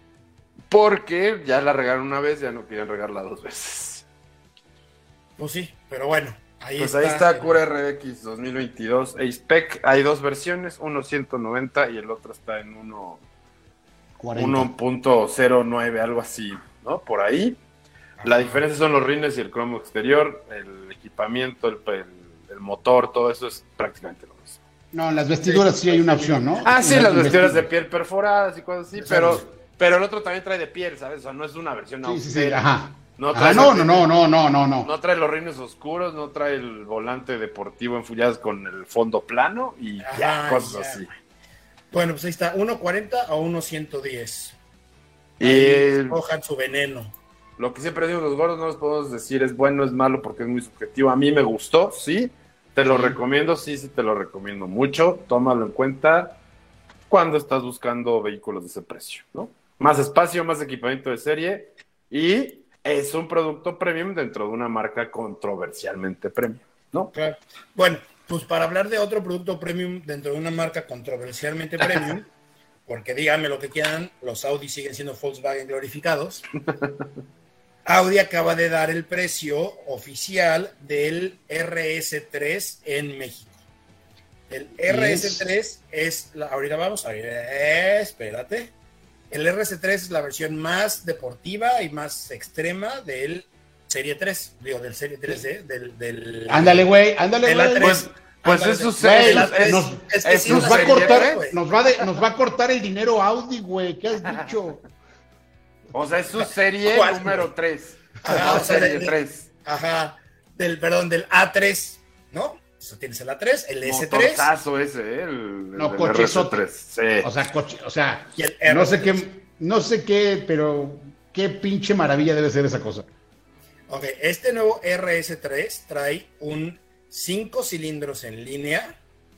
Porque ya la regaron una vez, ya no quieren regarla dos veces. Pues sí, pero bueno. Ahí Pues está, ahí está Acura R X dos mil veintidós A-Spec. Hay dos versiones, uno ciento noventa y el otro está en uno cuarenta. uno punto cero nueve, algo así, ¿no? Por ahí. La diferencia son los rines y el cromo exterior, el equipamiento, el, el, el motor, todo eso es prácticamente lo mismo. No, en las vestiduras sí hay una opción, ¿no? Ah, sí, En las las vestiduras de vestiduras. piel perforadas y cosas así, Exacto. pero, pero el otro también trae de piel, ¿sabes? O sea, no es una versión Sí, sí, sí, austera. ajá. No, Ah, trae no, los no, no, no, no, no, no. No trae los rines oscuros, no trae el volante deportivo en fulladas con el fondo plano y ya, Ajá, cosas ya. así. Bueno, pues ahí está, uno cuarenta o uno ciento diez. Y Cojan su veneno. lo que siempre digo, los gordos no los podemos decir es bueno, es malo, porque es muy subjetivo. A mí me gustó, sí, te lo Sí. recomiendo, sí, sí, te lo recomiendo mucho. Tómalo en cuenta cuando estás buscando vehículos de ese precio, ¿no? Más espacio, más equipamiento de serie y es un producto premium dentro de una marca controversialmente premium, ¿no? Claro. Bueno, pues para hablar de otro producto premium dentro de una marca controversialmente premium, porque díganme lo que quieran, los Audi siguen siendo Volkswagen glorificados. Audi acaba de dar el precio oficial del R S tres en México. El R S tres es, la, ahorita vamos a ver, eh, espérate. El R S tres es la versión más deportiva y más extrema del Serie tres, digo, del Serie tres D, del... del Ándale, güey, ándale, El A güey. tres. Pues, pues Ándale, es su güey, serie, el A es- tres, nos- es que es sí su es Nos una va a serie serie cortar, tres, tres, güey. nos va, de- nos va a cortar el dinero Audi, güey. ¿Qué has dicho? O sea, es su serie ¿Cuál? número tres. Ajá, Ah, o sea, serie de- tres. Ajá, del, perdón, del A tres, ¿no? O sea, tienes el A tres, el S tres Motorzazo ese, ¿eh? El, No, el cochezote. R S tres. Sí. O sea, coche, o sea, y el R no sé tres. qué, no sé qué, pero qué pinche maravilla debe ser esa cosa. Ok, este nuevo R S tres trae un cinco cilindros en línea,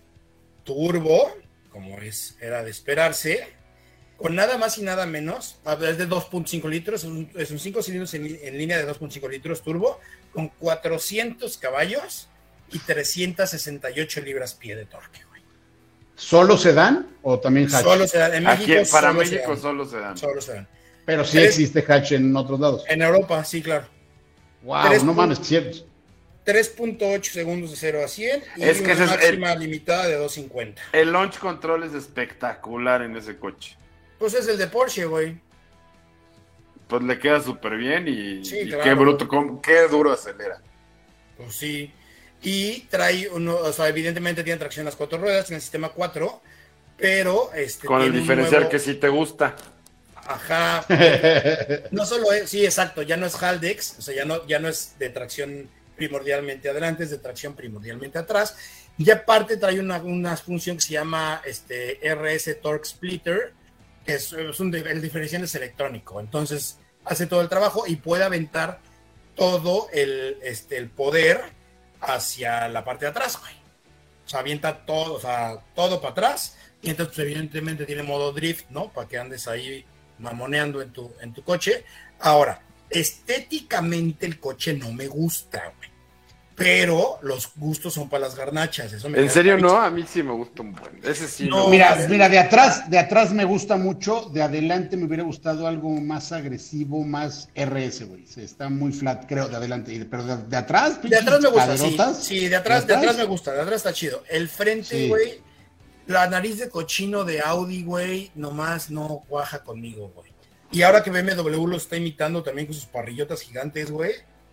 turbo, como es, era de esperarse, con nada más y nada menos, a ver, es de dos punto cinco litros, es un, es un cinco cilindros en, en línea de dos punto cinco litros turbo, con cuatrocientos caballos y trescientas sesenta y ocho libras-pie de torque, güey. ¿Solo se dan o también hatch? Solo se dan en Aquí, México. para solo México se dan, solo se dan. solo se dan. Pero sí Tres- existe hatch en otros lados. En Europa, sí, claro. Wow, tres no puntos. mames, cierto. tres punto ocho segundos de cero a cien y Es que una ese es el- máxima limitada de dos cincuenta. El launch control es espectacular en ese coche. Pues es el de Porsche, güey. Pues le queda súper bien y, Sí, y claro. qué bruto, cómo- qué duro acelera. Pues sí. Y trae uno, o sea, evidentemente tiene tracción en las cuatro ruedas, en el sistema cuatro, pero este Con el tiene un diferencial nuevo- que sí te gusta. Ajá. No solo es, sí, exacto, ya no es Haldex, o sea, ya no, ya no es de tracción primordialmente adelante, es de tracción primordialmente atrás. Y aparte trae una, una función que se llama este R S Torque Splitter, que es, es un, el diferencial es electrónico. Entonces hace todo el trabajo y puede aventar todo el, este, el poder hacia la parte de atrás, güey. O sea, avienta todo, o sea, todo para atrás. Y entonces, pues, evidentemente, tiene modo drift, ¿no? Para que andes ahí mamoneando en tu, en tu coche. Ahora, estéticamente el coche no me gusta, güey. Pero los gustos son para las garnachas. Eso me ¿En queda serio clarísimo. no? A mí sí me gusta un buen. Ese sí. No, no. Mira, sí. mira, de atrás, de atrás me gusta mucho, de adelante me hubiera gustado algo más agresivo, más R S, güey. Se está muy flat, creo, de adelante, y de- pero de, de atrás, De atrás me gusta, sí. caderotas. Sí, de atrás, de atrás me gusta, de atrás está chido. El frente, Sí. güey, la nariz de cochino de Audi, güey, nomás no cuaja conmigo, güey. Y ahora que B M W lo está imitando también con sus parrillotas gigantes, güey.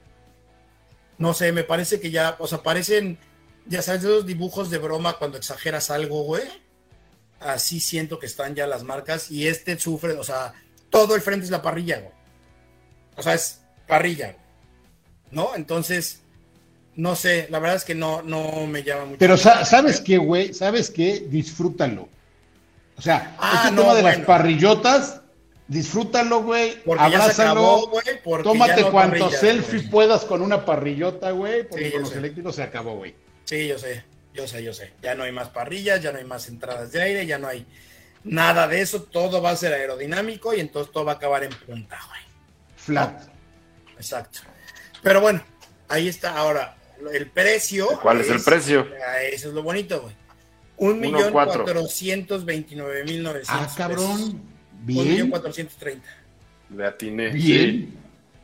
No sé, me parece que ya, o sea, parecen, ya sabes, esos dibujos de broma cuando exageras algo, güey. Así siento que están ya las marcas y este sufre, o sea, todo el frente es la parrilla, güey. O sea, es parrilla, güey. ¿No? Entonces, no sé, la verdad es que no, no me llama mucho. Pero sa- ¿sabes qué, güey? ¿Sabes qué? Disfrútalo. O sea, Ah, este no, tema de las bueno. parrillotas, disfrútalo, güey. Porque ya se acabó, Abrázalo. güey, porque Tómate ya no cuanto parrillas, selfie güey. puedas con una parrillota, güey, porque Sí, con yo los sé. eléctricos se acabó, güey. Sí, yo sé, yo sé, yo sé. Ya no hay más parrillas, ya no hay más entradas de aire, ya no hay nada de eso. Todo va a ser aerodinámico y entonces todo va a acabar en punta, güey. Flat. Exacto. Pero bueno, ahí está. Ahora, el precio. ¿Cuál es el precio? Ah, Eso es lo bonito, güey. Un Uno millón cuatro. cuatrocientos veintinueve mil novecientos. Ah, cabrón. Un millón Bien. cuatrocientos treinta. Le atiné. Bien.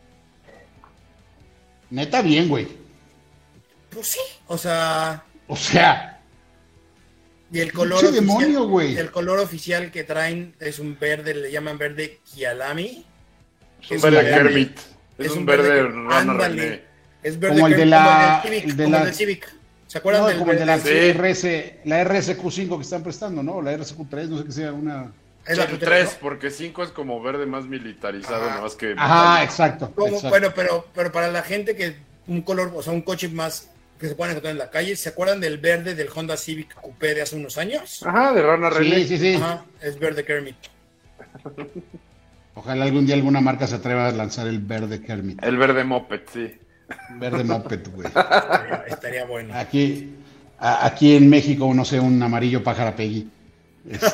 Neta, bien, güey. Pues sí, o sea. O sea, Y el color Pinche oficial, demonio, güey. el color oficial que traen es un verde, le llaman verde Kialami. Es un Es verde un verde- Kermit. Es, es un un verde, verde- Rana ándale. René. Es verde Como el que- de la- como el del Civic, el de como la- el del Civic. ¿Se acuerdan no, del como el de la verde? Sí. R S, la R S Q cinco que están prestando, ¿no? La R S Q tres, no sé qué sea, una... Es la Sí, que tres, tengo, porque cinco es como verde más militarizado, Ajá. nada más que. Ajá, exacto. ¿no? Como- exacto. bueno, pero, pero para la gente que un color, o sea, un coche más que se pueden encontrar en la calle, ¿se acuerdan del verde del Honda Civic Coupé de hace unos años? Ajá, de Rana René. Sí, sí, sí. Ajá, es verde Kermit. Ojalá algún día alguna marca se atreva a lanzar el verde Kermit. El verde Moped, sí. Verde Moped, güey. Estaría, estaría bueno. Aquí, a- aquí en México, no sé, un amarillo pájara Peggy. Este,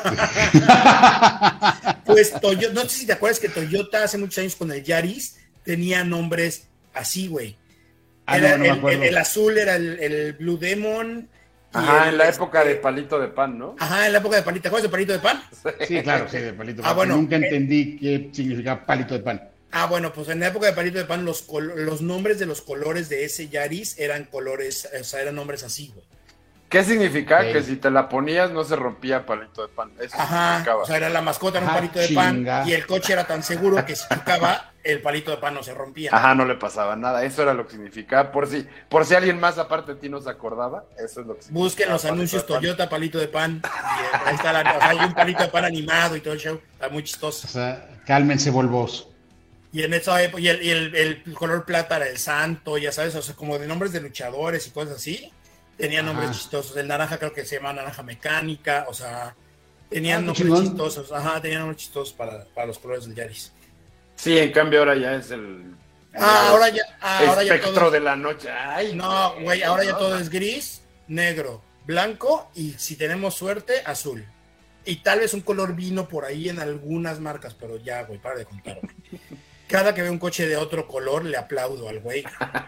Pues Toyota, no sé si te acuerdas que Toyota hace muchos años con el Yaris tenía nombres así, güey. ah, Era no, no me el, acuerdo. el- el azul era el, el Blue Demon. y Ajá, el, en la época este, de palito de pan, ¿no? Ajá, en la época de palito. ¿Te acuerdas de palito de pan? Sí, claro, sí, de palito de Ah, pan. bueno, Nunca eh, entendí qué significaba palito de pan. Ah, bueno, pues en la época de palito de pan los, col- los nombres de los colores de ese Yaris eran colores, o sea, eran nombres así, güey. ¿Qué significa? Ok. Que si te la ponías no se rompía palito de pan. Eso Ajá, significaba. o sea, era la mascota, era un Ah, palito de chinga. pan y el coche era tan seguro que si tocaba, el palito de pan no se rompía. Ajá, no le pasaba nada. Eso era lo que significaba. Por si, por si alguien más aparte de ti no se acordaba, eso es lo que significaba Busquen los palito anuncios de pan. Toyota, palito de pan. Y, eh, ahí está la, o sea, hay un palito de pan animado y todo el show. Está muy chistoso. O sea, cálmense, Volvos. Y en esa época, y, el, y el, el color plata era el santo, ya sabes, o sea, como de nombres de luchadores y cosas así. Tenían nombres Ajá. chistosos. El naranja creo que se llama naranja mecánica, o sea, tenían Ah, nombres chingón. chistosos. Ajá, tenían nombres chistosos para, para los colores del Yaris. Sí, en cambio ahora ya es el... Ah, ahora ya, ah, ahora ya espectro todo. de la noche. Ay, No, güey, ahora ya no, todo no. es gris, negro, blanco y si tenemos suerte, azul. Y tal vez un color vino por ahí en algunas marcas, pero ya, güey, para de contar. Güey. Cada que veo un coche de otro color, le aplaudo al güey.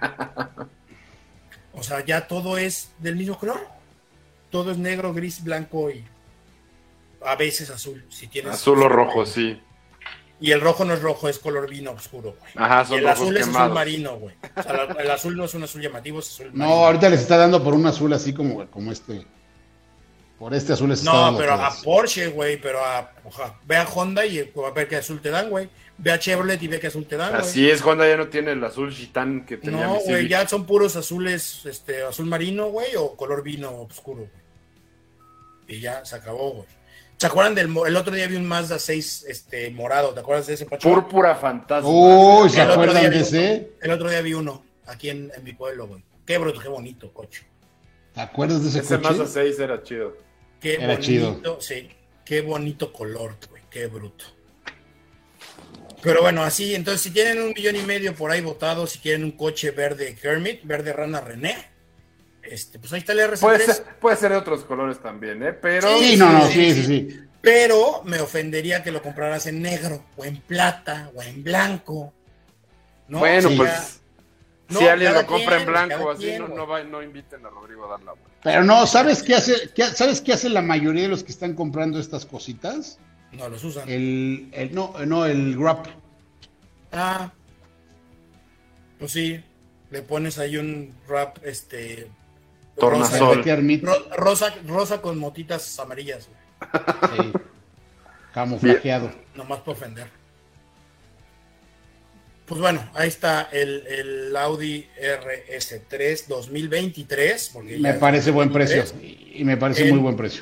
O sea, ya todo es del mismo color. Todo es negro, gris, blanco y a veces azul. Si tienes Azul o rojo, sí. Y el rojo no es rojo, es color vino oscuro, güey. Ajá, Y son el rojos azul es azul quemados. marino, güey. O sea, la- el azul no es un azul llamativo, es azul No, marino. ahorita les está dando por un azul así como, como este. Por este azul les está No, dando pero a todas. Porsche, güey, pero a, oja, ve a Honda y va a ver qué azul te dan, güey. Ve a Chevrolet y ve qué azul te dan, güey. Así es, Honda ya no tiene el azul gitán que tenía No, mi güey, Civic. ya son puros azules, este, azul marino, güey, o color vino oscuro, güey. Y ya se acabó, güey. ¿Se acuerdan del mo- el otro día vi un Mazda seis este morado? ¿Te acuerdas de ese, Pacho? Púrpura fantasma. Uy, ¿se El otro acuerdan día de vi ese? El otro día vi uno aquí en, en mi pueblo, güey. Qué bruto, qué bonito, coche. ¿Te acuerdas de ese, Ese coche? Mazda seis era chido. Qué Era bonito, chido. sí. Qué bonito color, güey. Qué bruto. Pero bueno, así, entonces si tienen un millón y medio por ahí votado, si quieren un coche verde Kermit, verde Rana René, este, pues ahí está el R C Puede tres. ser, puede ser de otros colores también, ¿eh? Pero... Sí, no, no, Sí, sí, sí, sí, sí. Pero me ofendería que lo compraras en negro, o en plata, o en blanco. ¿no? Bueno, Sí. pues... No, si alguien cada lo compra quien, en blanco cada así, quien, no, güey. no, va- no inviten a Rodrigo a dar la vuelta. Pero no, ¿sabes qué hace, qué, ¿sabes qué hace la mayoría de los que están comprando estas cositas? No los usan. El, el no, no, el wrap. Ah, pues sí, le pones ahí un rap, este... Tornasol. rosa, de Kermit, ro- rosa, rosa con motitas amarillas, güey. sí, camuflajeado. Nomás por ofender. Pues bueno, ahí está el, el Audi R S tres dos mil veintitrés. Porque Me ya parece es buen precio. veintitrés, Y me parece En- muy buen precio.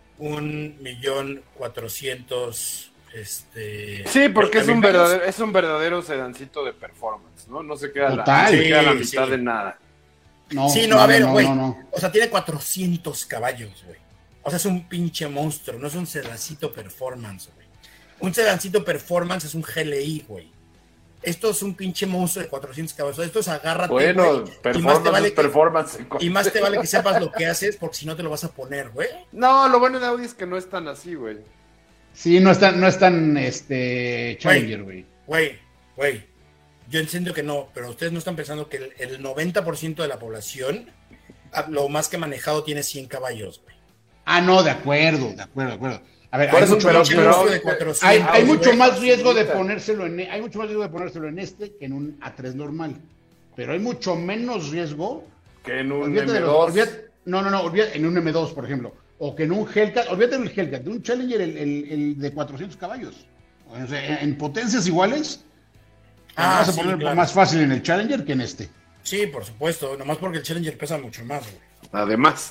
Un millón cuatrocientos, este... Sí, porque es un mil pesos. verdadero, es un verdadero sedancito de performance, ¿no? No se queda, la, Total. no se queda la Sí, mitad sí. de nada. No, Sí, no, a ver, no, güey. no, no. O sea, tiene cuatrocientos caballos, güey. O sea, es un pinche monstruo, no es un sedancito performance, güey. Un sedancito performance es un G L I, güey. Esto es un pinche monstruo de cuatrocientos caballos. Esto es agárrate, Bueno, güey, y performance más te vale es que, performance. y más te vale que sepas lo que haces, porque si no te lo vas a poner, güey. No, lo bueno de Audi es que no es tan así, güey. Sí, no están, no están, este, Challenger, güey. Güey, güey. Yo entiendo que no, pero ustedes no están pensando que el, el noventa por ciento de la población, a- lo más que manejado, tiene cien caballos, güey. Ah, no, de acuerdo, de acuerdo, de acuerdo. A ver, Por hay eso, mucho, pero- mucho- pero- Monstruo de cuatrocientos, hay, hay güey. mucho más riesgo de facilita. ponérselo en, hay mucho más riesgo de ponérselo en este que en un A tres normal. Pero hay mucho menos riesgo. Que en un Olvídate de M los- dos. olvídate- no, no, no, olvídate, en un M dos, por ejemplo. O que en un Hellcat, olvídate del Hellcat, de un Challenger, el, el- el de cuatrocientos caballos. O sea, en, en potencias iguales, Ah, vas a sí, poner claro. más fácil en el Challenger que en este. Sí, por supuesto, nomás porque el Challenger pesa mucho más, güey. Además.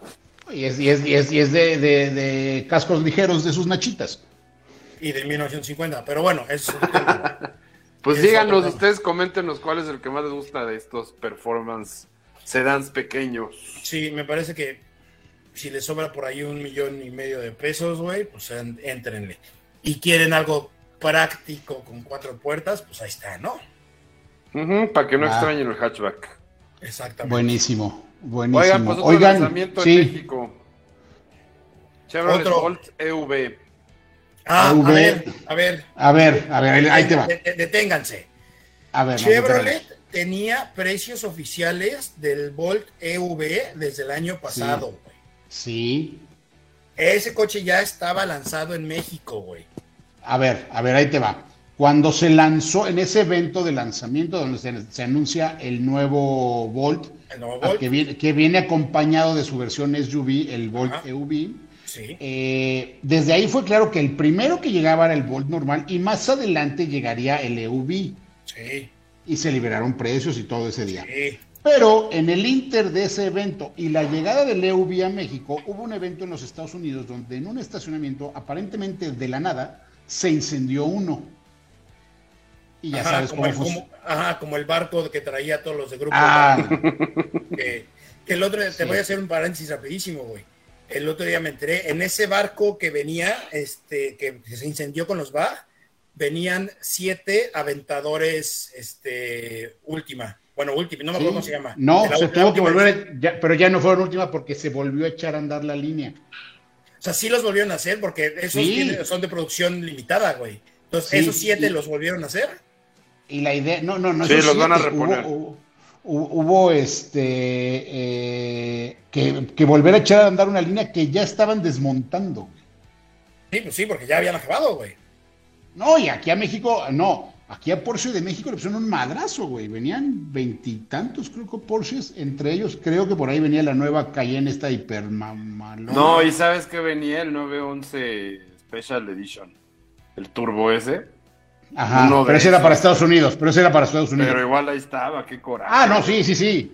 Y es, y es, y es, y es de, de- de cascos ligeros de sus nachitas. Y de mil novecientos cincuenta, pero bueno, eso es otro tema. Pues Es díganos, otro tema. ustedes coméntenos cuál es el que más les gusta de estos performance sedans pequeños. Sí, me parece que si les sobra por ahí un millón y medio de pesos, güey, pues en- éntrenle. Y quieren algo práctico con cuatro puertas, pues ahí está, ¿no? Para que no Ah. extrañen el hatchback. Exactamente. Buenísimo, buenísimo. Oigan, pues otro Oigan, lanzamiento sí, en México. Chevrolet Otro. Bolt E V. Ah, a V. ver, a ver. a ver, a ver, ahí, ahí te va. De- de- Deténganse. A ver, no, Chevrolet tenía precios oficiales del Bolt E V desde el año pasado, güey. Sí. Ese coche ya estaba lanzado en México, güey. A ver, a ver, ahí te va. Cuando se lanzó en ese evento de lanzamiento donde se, se anuncia el nuevo Bolt, El nuevo al Bolt. que, viene, que viene acompañado de su versión S U V, el Bolt Ajá. E V, Sí. eh, desde ahí fue claro que el primero que llegaba era el Bolt normal y más adelante llegaría el E V Sí. y se liberaron precios y todo ese día. Sí. Pero en el inter de ese evento y la llegada del E V a México, hubo un evento en los Estados Unidos donde en un estacionamiento, aparentemente de la nada, se incendió uno. y ya Ajá, sabes como cómo el, funciona. como, ajá, como el barco que traía a todos los de grupo. Ah, Que, que el otro día, te Sí. voy a hacer un paréntesis rapidísimo, güey. El otro día me enteré, en ese barco que venía, este, que, que se incendió con los B A, venían siete aventadores, este, última. Bueno, última, no me acuerdo sí. cómo se llama. No, De la- se la tuvo que última edición. volver, ya- pero ya no fueron última porque se volvió a echar a andar la línea. O sea, sí los volvieron a hacer porque esos Sí. tienen- son de producción limitada, güey. Entonces, Sí, esos siete y- los volvieron a hacer. Y la idea, no, no, no. Sí, esos los van a siete, reponer. Hubo, hubo, hubo, este, eh, que, que volver a echar a andar una línea que ya estaban desmontando, güey. Sí, pues sí, porque ya habían acabado, güey. No, y aquí a México, no, aquí a Porsche de México le pusieron un madrazo, güey. Venían veintitantos, creo que Porsches, entre ellos creo que por ahí venía la nueva Cayenne, esta hipermamalona. No, y sabes que venía el nueve once Special Edition, el turbo ese. Ajá, uno de pero ese era esos. para Estados Unidos, pero ese era para Estados Unidos. Pero igual ahí estaba, qué coraje. Ah, no, sí, sí, sí.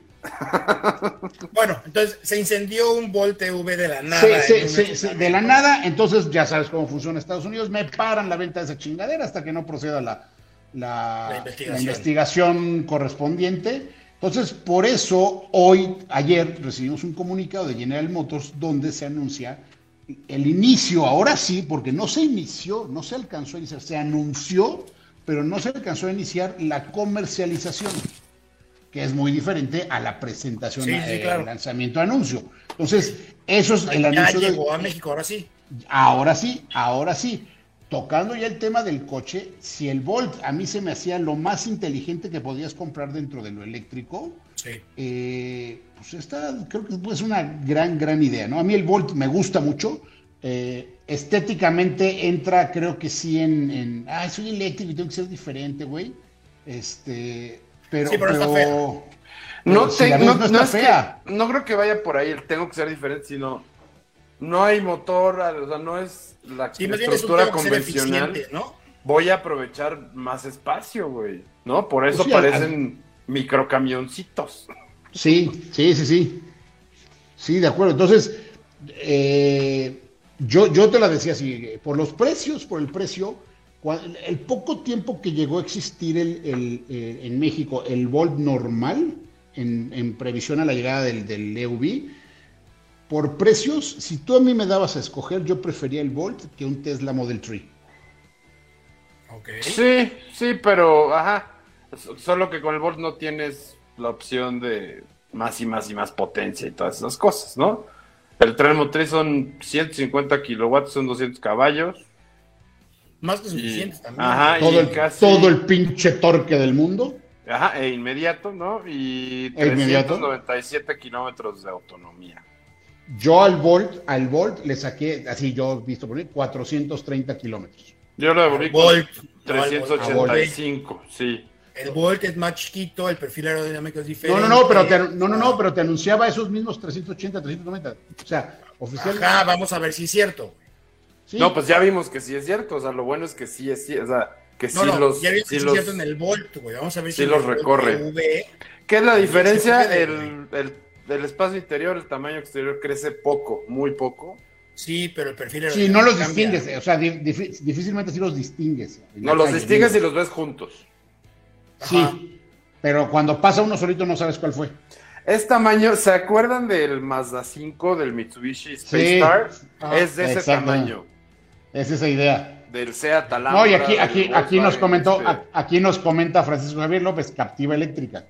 Bueno, entonces se incendió un Volt E V de la nada. Sí, en sí, un sí, sí, de la nada, entonces ya sabes cómo funciona Estados Unidos, me paran la venta de esa chingadera hasta que no proceda la, la, La investigación. la investigación correspondiente. Entonces, por eso, hoy, ayer, recibimos un comunicado de General Motors donde se anuncia el inicio, ahora sí, porque no se inició, no se alcanzó a iniciar, se anunció, pero no se alcanzó a iniciar la comercialización, que es muy diferente a la presentación, Sí, sí, eh, claro. lanzamiento, anuncio. Entonces, eso es el Ya anuncio de- llegó a México, ahora sí. Ahora sí, ahora sí. Tocando ya el tema del coche, si el Volt a mí se me hacía lo más inteligente que podías comprar dentro de lo eléctrico, Sí. eh, pues esta creo que es una gran, gran idea, ¿no? A mí el Volt me gusta mucho. eh, estéticamente entra, creo que sí, en, en, ah, soy eléctrico y tengo que ser diferente, güey. Este, pero, Sí, pero está fea. pero No, si te- la ves, no, no no está es que- fea. no creo que vaya por ahí, el tengo que ser diferente, sino no hay motor, o sea, no es la Sí, más bien es un estructura tengo que ser convencional. eficiente, ¿no? Voy a aprovechar más espacio, güey, ¿no? Por eso Pues sí, parecen microcamioncitos. Sí, sí, sí, sí. Sí, de acuerdo. Entonces, eh, yo, yo te la decía así, por los precios, por el precio, cua- el poco tiempo que llegó a existir el, el, eh, en México el Volt normal, en, en previsión a la llegada del, del E U V, por precios, si tú a mí me dabas a escoger, yo prefería el Volt que un Tesla Model tres. Ok. Sí, sí, pero, ajá, S- solo que con el Volt no tienes la opción de más y más y más potencia y todas esas cosas, ¿no? El tren motriz son ciento cincuenta kilowatts, son doscientos caballos. Más que Y, suficientes también. ajá, Todo y el, casi, todo el pinche torque del mundo. ajá, e inmediato, ¿no? Y E inmediato. trescientos noventa y siete kilómetros de autonomía. Yo al Volt, al Volt le saqué, así yo he visto por ahí, cuatrocientos treinta kilómetros. Yo lo devolví Al con Volt. trescientos ochenta y cinco, sí. El Volt es más chiquito, el perfil aerodinámico es No, diferente. no, no, pero te, no, no, no, pero te anunciaba esos mismos trescientos ochenta, trescientos noventa. O sea, oficialmente. Ajá, vamos a ver si es cierto. Sí. No, pues ya vimos que sí es cierto, o sea, lo bueno es que sí es cierto, o sea, que sí No, no, los... ya vimos sí que sí es los- cierto en el Volt, güey. Vamos a ver sí si en los el Volt recorre. E V, ¿Qué es la diferencia? puede, El, el, el espacio interior, el tamaño exterior crece poco, muy poco. sí, pero el perfil Sí, no los cambia. distingues, o sea, di- difí- difícilmente sí los distingues. en No la los calle, distingues ¿no? y los ves juntos. Sí, Ajá. pero cuando pasa uno solito no sabes cuál fue. Es tamaño, ¿se acuerdan del Mazda cinco del Mitsubishi Space Sí. Star? Ah, Es de ese exacto. tamaño. Es esa idea. Del Seat Alhambra. No, y aquí, del aquí, aquí nos Volkswagen, comentó, este. a- aquí nos comenta Francisco Javier López, Captiva Eléctrica.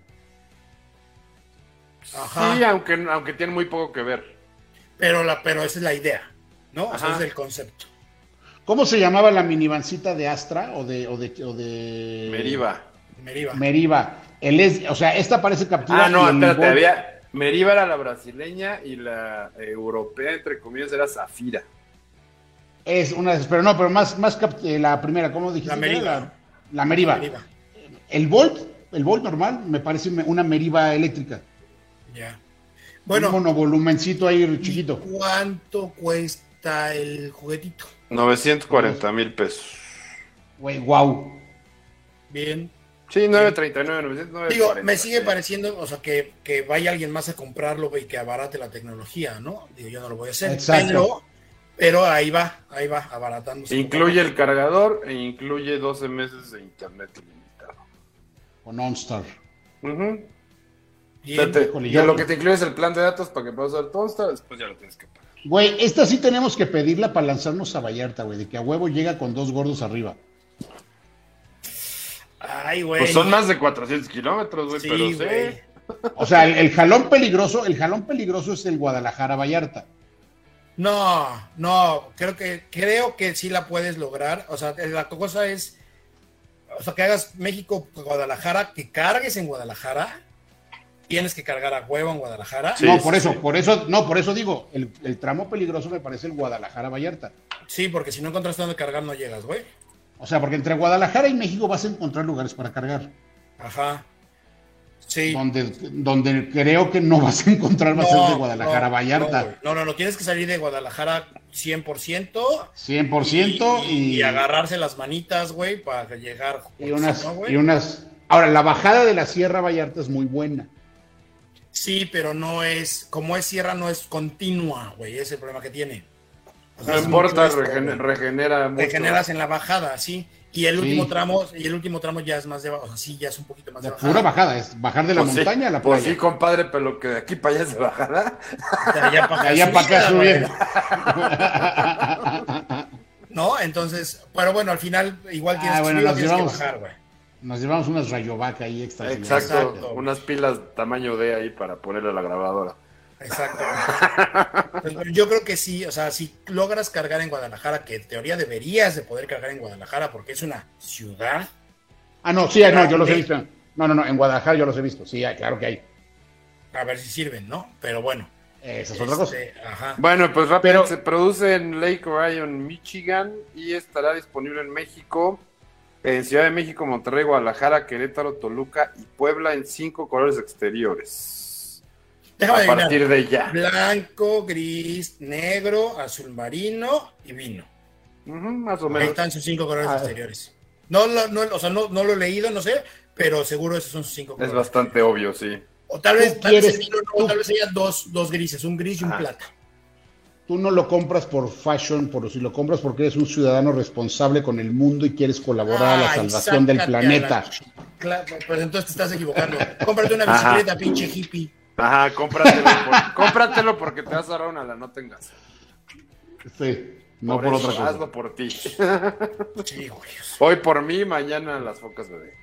Ajá. Sí, aunque, aunque tiene muy poco que ver. Pero, la, pero esa es la idea, ¿no? O sea, Ajá. es el concepto. ¿Cómo se llamaba la minivancita de Astra o de, o de, o de Meriva. Meriva. Meriva? El es, o sea, esta parece Captiva. Ah, no, y el espérate, Volt- había... Meriva era la brasileña y la europea, entre comillas, era Zafira. Es una de esas, pero no, pero más, más cap- eh, la primera, ¿cómo dijiste? La que era? Meriva. La, la Meriva. Meriva. El Volt, el Volt normal, me parece me- una Meriva eléctrica. Ya. Bueno, un Bueno, monovolumencito ahí ¿y chiquito. ¿cuánto cuesta el juguetito? novecientos cuarenta mil pesos. Güey, wow. Bien. Sí, novecientos treinta y nueve, novecientos Digo, cuarenta. me sigue sí. pareciendo, o sea, que, que vaya alguien más a comprarlo y que abarate la tecnología, ¿no? Digo, yo no lo voy a hacer. Exacto. Pero, pero ahí va, ahí va, abaratándose. Incluye el cargador e incluye doce meses de internet ilimitado. Con OnStar. Uh-huh. Bien. O sea, te- Híjole, y yo- en lo que te incluyes el plan de datos para que puedas usar tu OnStar, después ya lo tienes que pagar. Güey, esta sí tenemos que pedirla para lanzarnos a Vallarta, güey, de que a huevo llega con dos gordos arriba. Ay, güey. Pues son más de cuatrocientos kilómetros, güey, Sí, pero sí. güey. O sea, el, el jalón peligroso, el jalón peligroso es el Guadalajara-Vallarta. No, no, creo que creo que sí la puedes lograr. O sea, la cosa es, o sea, que hagas México-Guadalajara, que cargues en Guadalajara, tienes que cargar a huevo en Guadalajara. Sí, no, por sí, eso, sí. por eso, no, por eso digo, el, el tramo peligroso me parece el Guadalajara-Vallarta. Sí, porque si no encuentras dónde cargar no llegas, güey. O sea, porque entre Guadalajara y México vas a encontrar lugares para cargar. Ajá. Sí. Donde, donde creo que no vas a encontrar va a ser de Guadalajara a no, Vallarta. No, güey. no, no, no, tienes que salir de Guadalajara cien por ciento. cien por ciento y, y agarrarse las manitas, güey, para llegar. y unas, ¿no, güey? y unas. Ahora, la bajada de la Sierra Vallarta es muy buena. Sí, pero no es, como es sierra, no es continua, güey, ese es el problema que tiene. O sea, No es importa, mucho esto, regen- güey. regenera mucho. Regeneras en la bajada, sí. Y el Sí. último tramo, y el último tramo ya es más de, o sea, sí, ya es un poquito más de La bajada. pura bajada, es bajar de la Pues sí, montaña a la Pues playa. sí, compadre, pero que de aquí para allá se bajada. De allá para De allá para acá subir. ¿No? Entonces, pero bueno, al final igual tienes Ah, que bueno, subir o nos tienes llevamos- que bajar, güey. Nos llevamos unas rayovaca ahí extra. Exacto, Exacto. unas pilas tamaño D ahí para ponerle a la grabadora. Exacto. Pues, bueno, yo creo que sí, o sea, si logras cargar en Guadalajara, que en teoría deberías de poder cargar en Guadalajara porque es una ciudad. Ah, no, sí, no, yo los he visto. No, no, no, en Guadalajara yo los he visto. Sí, hay, claro que hay. A ver si sirven, ¿no? Pero bueno. Esa es otra cosa. este, ajá. Bueno, pues rápido, Pero- se produce en Lake Orion, Michigan, y estará disponible en México, en Ciudad de México, Monterrey, Guadalajara, Querétaro, Toluca y Puebla en cinco colores exteriores. Déjame A adivinar. partir de ya. Blanco, gris, negro, azul marino y vino. Ujú, más o Ahí menos. están sus cinco colores Ah. exteriores. No, lo- no, o sea, no, no lo he leído, no sé, pero seguro esos son sus cinco Es colores. bastante obvio, sí. O tal vez, Tú tal vez, quieres- el vino no, tú- tal vez haya dos, dos grises, un gris y un Ajá. plata. Tú no lo compras por fashion, por si lo compras porque eres un ciudadano responsable con el mundo y quieres colaborar a la Ay, salvación del sácate a planeta. la ch- Claro, pues entonces te estás equivocando. Cómprate una bicicleta, pinche hippie. Ajá, cómpratelo, por- cómpratelo porque te vas a ahorrar una, la no tengas. Sí, no Por por eso, otra cosa. hazlo por ti. Sí, güey. Hoy por mí, mañana las focas bebé.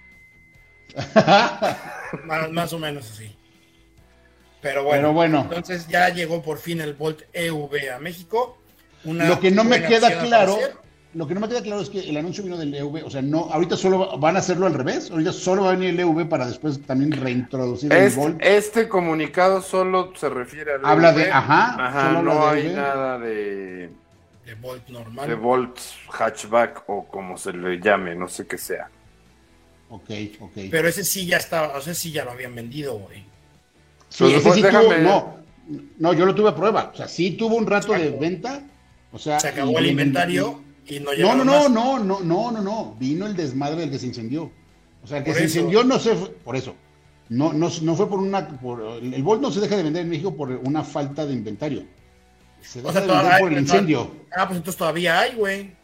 Más, más o menos así. Pero bueno, Pero bueno. entonces ya llegó por fin el Volt E V a México. Una Lo que no me buena queda opción a claro, aparecer. lo que no me queda claro es que el anuncio vino del E V, o sea, no, ahorita solo van a hacerlo al revés, ahorita solo va a venir el E V para después también reintroducir el Este, Volt. este comunicado solo se refiere al Habla E V. de- ajá, Ajá, solo habla no de hay E V. nada de, De Volt normal. de Volt hatchback o como se le llame, no sé qué sea. Ok, ok. Pero ese sí ya estaba, o sea, sí ya lo habían vendido, güey. Sí, Pues ese después sí déjame- tuvo, no, no, yo lo tuve a prueba, o sea, sí tuvo un rato de Exacto. venta, o sea. Se acabó y- el y- inventario y no No, llegó no, no, más. no, no, no, no, no, vino el desmadre del que se incendió. O sea, el que Por se eso. incendió no se fue, por eso. No, no, no fue por una, por, el Volt no se deja de vender en México por una falta de inventario. Se O deja sea, de todavía vender hay, por el pero incendio. Ah, pues entonces todavía hay, güey.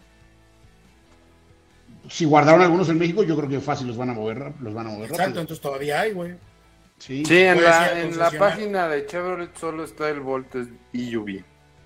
Si guardaron algunos en México, yo creo que fácil los van a mover, rap- los van a mover Exacto, rápido. entonces todavía hay, güey. Sí. Sí, en Puede la, ser en la concesionar. página de Chevrolet solo está el Volt E U V.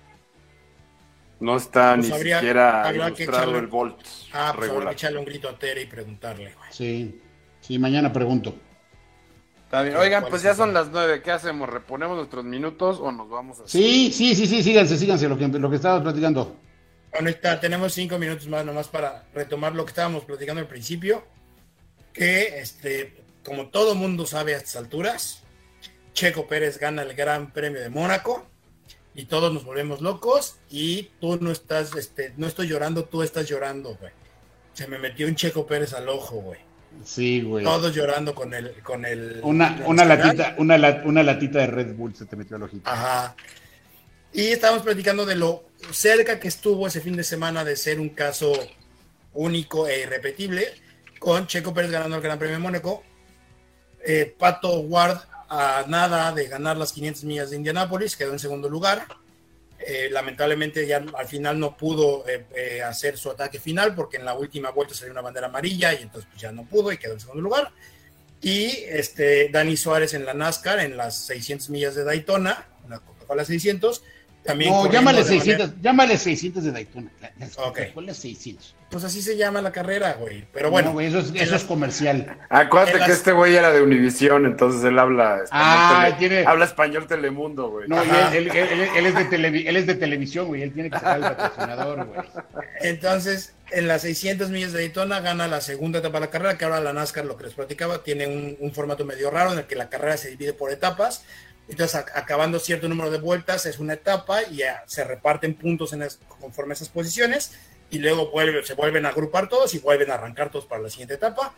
No está Pues ni habría- siquiera habría que ilustrado echarle- el Volt Ah, pues habrá que regular. echarle un grito a Tere y preguntarle, güey. Sí, sí, mañana pregunto. Está bien. Oigan, ¿Cuál pues es ya ese? son las nueve. ¿Qué hacemos? ¿Reponemos nuestros minutos o nos vamos a Sí, sí, sí, sí, síganse, síganse lo que, lo que estábamos platicando. Bueno, ahí está, tenemos cinco minutos más nomás para retomar lo que estábamos platicando al principio, que este, como todo mundo sabe a estas alturas, Checo Pérez gana el Gran Premio de Mónaco y todos nos volvemos locos y tú no estás, este, no estoy llorando, tú estás llorando, güey. Se me metió un Checo Pérez al ojo, güey. Sí, güey. Todos llorando con el, con el. Una, con una el latita, una, la- una latita de Red Bull se te metió al ojito. Ajá. Y estábamos platicando de lo cerca que estuvo ese fin de semana de ser un caso único e irrepetible, con Checo Pérez ganando el Gran Premio de Mónaco, eh, Pato Ward a nada de ganar las quinientas millas de Indianápolis, quedó en segundo lugar. Eh, lamentablemente ya al final no pudo eh, eh, hacer su ataque final porque en la última vuelta salió una bandera amarilla y entonces pues, ya no pudo y quedó en segundo lugar. Y este, Dani Suárez en la NASCAR, en las seiscientas millas de Daytona, en la Coca-Cola seiscientos. También no, llámale seiscientos, manera... llámale seiscientos de Daytona. Las okay. Coca-Cola seiscientos. Pues así se llama la carrera, güey. Pero bueno. No, güey, eso es, eso es comercial. Acuérdate las... que este güey era de Univisión, entonces él habla español. Ah, tele... tiene... Habla español Telemundo, güey. No, él, él, él, él, es de televi... él es de televisión, güey. Él tiene que sacar el patrocinador, güey. Entonces, en las seiscientas millas de Daytona gana la segunda etapa de la carrera, que ahora la NASCAR, lo que les platicaba, tiene un, un formato medio raro en el que la carrera se divide por etapas. Entonces, a, acabando cierto número de vueltas, es una etapa y ya se reparten puntos en es, conforme a esas posiciones, y luego vuelve, se vuelven a agrupar todos y vuelven a arrancar todos para la siguiente etapa.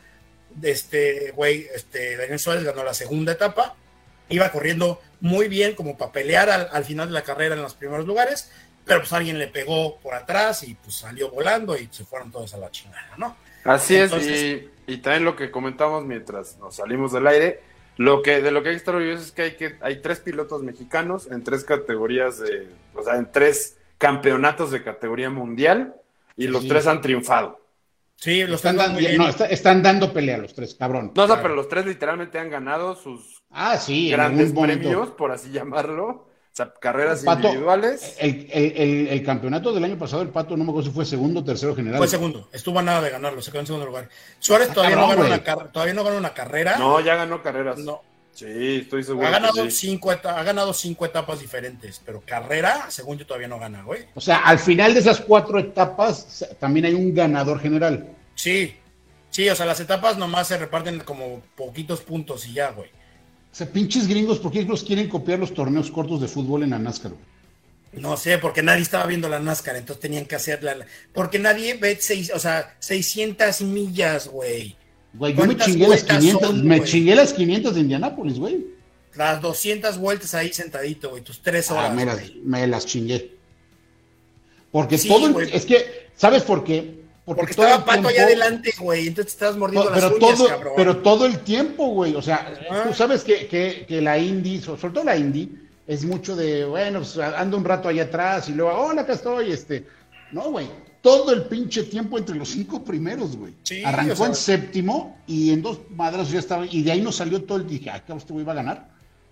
Este güey, este, Daniel Suárez ganó la segunda etapa, iba corriendo muy bien como para pelear al, al final de la carrera en los primeros lugares, pero pues alguien le pegó por atrás y pues salió volando y se fueron todos a la chingada, ¿no? Así Entonces, es, y, y también lo que comentamos mientras nos salimos del aire, lo que de lo que hay que estar orgulloso es que hay que hay tres pilotos mexicanos en tres categorías de, o sea, en tres campeonatos de categoría mundial y sí. Los tres han triunfado. Sí, los están dando, no, está, están dando pelea los tres, cabrón. No, o sea, claro. Pero los tres literalmente han ganado sus ah, sí, grandes premios, por así llamarlo. O sea, carreras el Pato, individuales. El, el, el, el campeonato del año pasado, el Pato, no me acuerdo si fue segundo o tercero general. Fue segundo, estuvo a nada de ganarlo, se quedó en segundo lugar. Suárez ah, todavía, cabrón, no ganó una, todavía no ganó una carrera. No, ya ganó carreras. No. Sí, estoy seguro. Ha ganado, sí. cinco, ha ganado cinco etapas diferentes, pero carrera, según yo, todavía no gana, güey. O sea, al final de esas cuatro etapas también hay un ganador general. Sí, sí, o sea, las etapas nomás se reparten como poquitos puntos y ya, güey. O sea, pinches gringos, ¿por qué los quieren copiar los torneos cortos de fútbol en la NASCAR, güey? No sé, porque nadie estaba viendo la NASCAR, entonces tenían que hacerla. Porque nadie ve, seis, o sea, seiscientas millas, güey. Güey, yo me chingué las quinientas, son, me chingué las quinientas de Indianápolis, güey. Las doscientas vueltas ahí sentadito, güey, tus tres horas. Ah, me, las, me las chingué. Porque sí, todo, el, es que, ¿sabes por qué? Porque, Porque estaba Pato tiempo, allá adelante, güey, entonces te estabas mordiendo no, pero las uñas, todo, cabrón. Pero todo el tiempo, güey, o sea, ah. tú sabes que, que, que la Indy, sobre todo la Indy, es mucho de, bueno, pues ando un rato allá atrás y luego, hola, acá estoy, este. No, güey, todo el pinche tiempo entre los cinco primeros, güey. Sí, Arrancó o sea, en séptimo y en dos madrazos ya estaba, y de ahí no salió todo el, dije, acá este güey va a ganar.